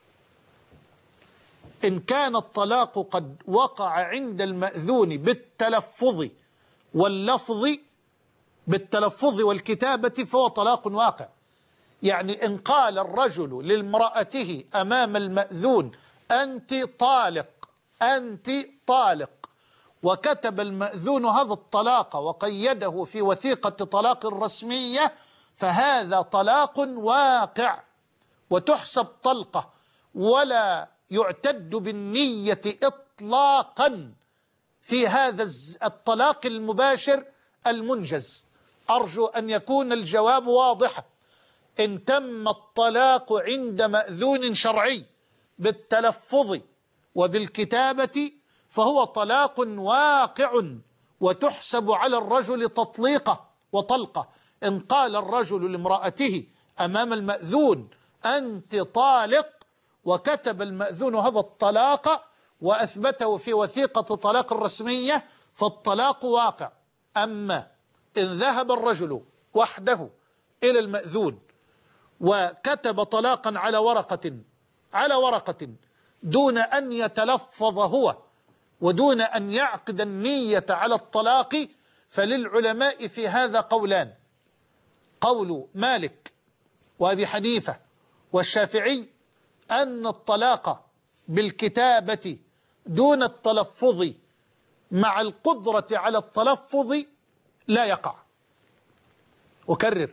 إن كان الطلاق قد وقع عند المأذون بالتلفظ واللفظ بالتلفظ والكتابة فهو طلاق واقع. يعني إن قال الرجل لامرأته أمام المأذون أنت طالق أنت طالق، وكتب المأذون هذا الطلاق وقيده في وثيقة طلاق رسمية، فهذا طلاق واقع وتحسب طلقة، ولا يعتد بالنية إطلاقا في هذا الطلاق المباشر المنجز. أرجو أن يكون الجواب واضحا. إن تم الطلاق عند مأذون شرعي بالتلفظ وبالكتابة فهو طلاق واقع وتحسب على الرجل تطليقة وطلقة. إن قال الرجل لامرأته أمام المأذون أنت طالق، وكتب المأذون هذا الطلاق وأثبته في وثيقة طلاق الرسمية، فالطلاق واقع. أما إن ذهب الرجل وحده إلى المأذون وكتب طلاقا على ورقة على ورقة دون أن يتلفظ هو ودون أن يعقد النية على الطلاق، فللعلماء في هذا قولان: قول مالك وأبي حنيفة والشافعي أن الطلاق بالكتابة دون التلفظ مع القدرة على التلفظ لا يقع. أكرر: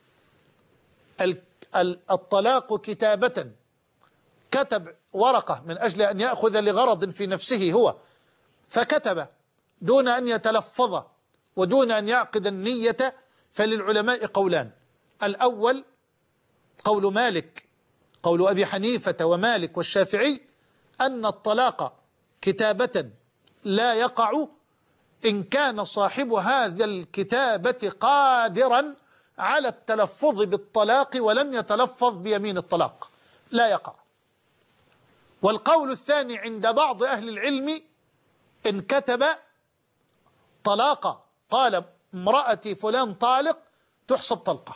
الطلاق كتابة، كتب ورقة من أجل أن يأخذ لغرض في نفسه هو، فكتب دون أن يتلفظ ودون أن يعقد النية، فللعلماء قولان: الأول قول مالك، قول أبي حنيفة ومالك والشافعي، أن الطلاق كتابة لا يقع إن كان صاحب هذا الكتابة قادرا على التلفظ بالطلاق ولم يتلفظ بيمين الطلاق، لا يقع. والقول الثاني عند بعض أهل العلم: إن كتب طلاق قال امرأتي فلان طالق تحسب طلقة.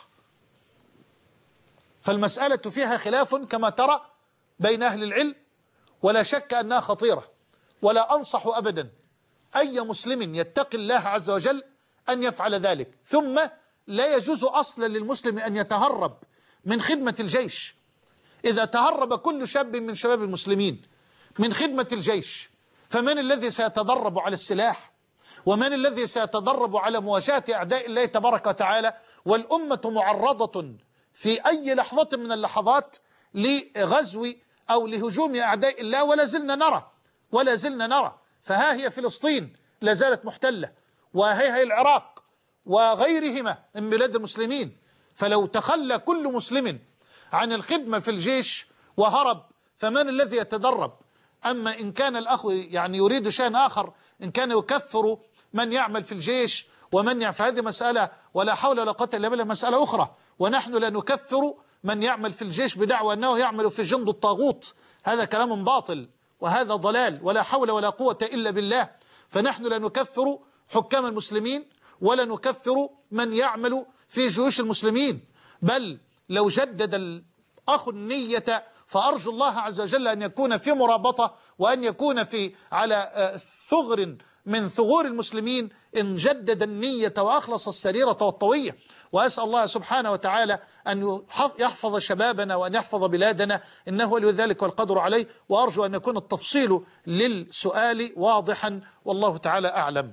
فالمسألة فيها خلاف كما ترى بين أهل العلم، ولا شك أنها خطيرة، ولا أنصح أبدا أي مسلم يتقي الله عز وجل أن يفعل ذلك. ثم لا يجوز أصلا للمسلم أن يتهرب من خدمة الجيش. إذا تهرب كل شاب من شباب المسلمين من خدمة الجيش، فمن الذي سيتدرب على السلاح؟ ومن الذي سيتدرب على مواجهة أعداء الله تبارك وتعالى؟ والأمة معرضة في أي لحظة من اللحظات لغزو أو لهجوم أعداء الله، ولا زلنا نرى ولا زلنا نرى فها هي فلسطين لا زالت محتلة، وها هي العراق وغيرهما من بلاد المسلمين. فلو تخلى كل مسلم عن الخدمة في الجيش وهرب، فمن الذي يتدرب؟ أما إن كان الأخ يعني يريد شيئا آخر، إن كان يكفر من يعمل في الجيش ومن يعمل، فهذه مسألة ولا حول ولا قوة إلا بالله، مسألة أخرى. ونحن لا نكفر من يعمل في الجيش بدعوى أنه يعمل في جند الطاغوت، هذا كلام باطل وهذا ضلال، ولا حول ولا قوة إلا بالله. فنحن لا نكفر حكام المسلمين ولا نكفر من يعمل في جيوش المسلمين، بل لو جدد الأخ النية فأرجو الله عز وجل أن يكون في مرابطة، وأن يكون في على ثغر من ثغور المسلمين إن جدد النية وأخلص السريرة والطوية. وأسأل الله سبحانه وتعالى أن يحفظ شبابنا وأن يحفظ بلادنا، إنه ولي ذلك والقدر عليه. وأرجو أن يكون التفصيل للسؤال واضحا، والله تعالى أعلم.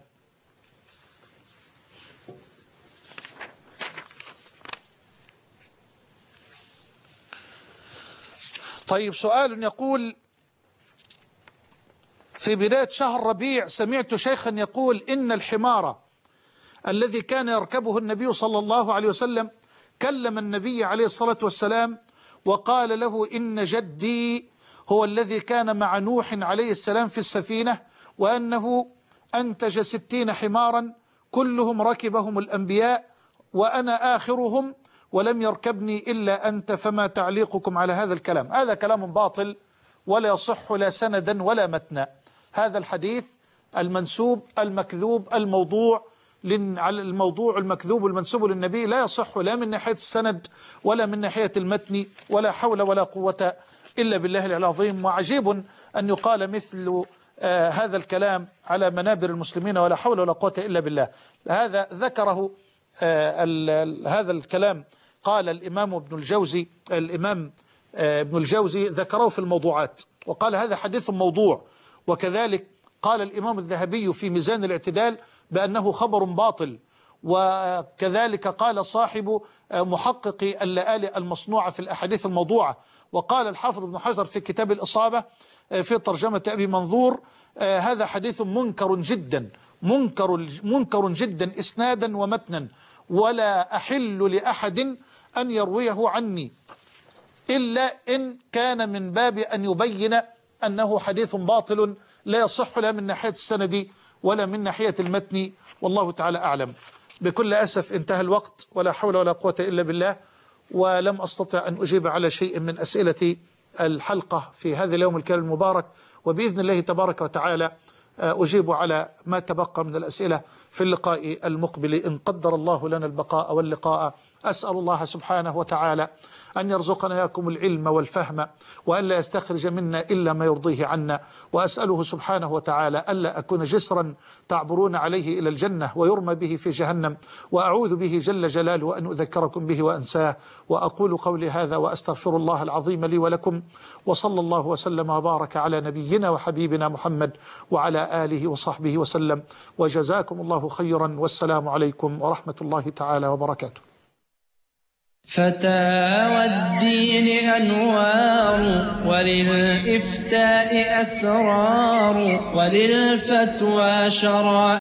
طيب، سؤال يقول: في بداية شهر ربيع سمعت شيخا يقول إن الحمار الذي كان يركبه النبي صلى الله عليه وسلم كلم النبي عليه الصلاة والسلام وقال له إن جدي هو الذي كان مع نوح عليه السلام في السفينة، وأنه أنتج ستين حمارا كلهم ركبهم الأنبياء وأنا آخرهم ولم يركبني إلا أنت، فما تعليقكم على هذا الكلام؟ هذا كلام باطل ولا يصح لا سندا ولا متنا. هذا الحديث المنسوب المكذوب الموضوع على الموضوع المكذوب المنسوب للنبي لا يصح لا من ناحية السند ولا من ناحية المتن، ولا حول ولا قوة إلا بالله العظيم. وعجيب أن يقال مثل آه هذا الكلام على منابر المسلمين، ولا حول ولا قوة إلا بالله. هذا ذكره آه هذا الكلام قال الإمام ابن الجوزي الإمام آه ابن الجوزي ذكره في الموضوعات، وقال هذا حديث موضوع. وكذلك قال الإمام الذهبي في ميزان الاعتدال بأنه خبر باطل. وكذلك قال صاحب محقق اللآلئ المصنوعة في الأحاديث الموضوعة. وقال الحافظ ابن حجر في كتاب الإصابة في ترجمة أبي منظور هذا حديث منكر جدا منكر منكر جدا إسنادا ومتنا، ولا أحل لأحد أن يرويه عني إلا إن كان من باب أن يبين أنه حديث باطل لا يصح لا من ناحية السند ولا من ناحية المتن، والله تعالى أعلم. بكل أسف انتهى الوقت، ولا حول ولا قوة إلا بالله، ولم أستطع أن أجيب على شيء من أسئلة الحلقة في هذا اليوم الكريم المبارك، وبإذن الله تبارك وتعالى أجيب على ما تبقى من الأسئلة في اللقاء المقبل إن قدر الله لنا البقاء واللقاء. أسأل الله سبحانه وتعالى أن يرزقنا إياكم العلم والفهم، وأن لا يستخرج منا إلا ما يرضيه عنا. وأسأله سبحانه وتعالى ألا أكون جسرا تعبرون عليه إلى الجنة ويرمى به في جهنم، وأعوذ به جل جلاله أن أذكركم به وأنساه. وأقول قولي هذا وأستغفر الله العظيم لي ولكم، وصلى الله وسلم وبارك على نبينا وحبيبنا محمد وعلى آله وصحبه وسلم، وجزاكم الله خيرا، والسلام عليكم ورحمة الله تعالى وبركاته. فتاوى الدين أنوار، وللإفتاء أسرار، وللفتوى شرائع.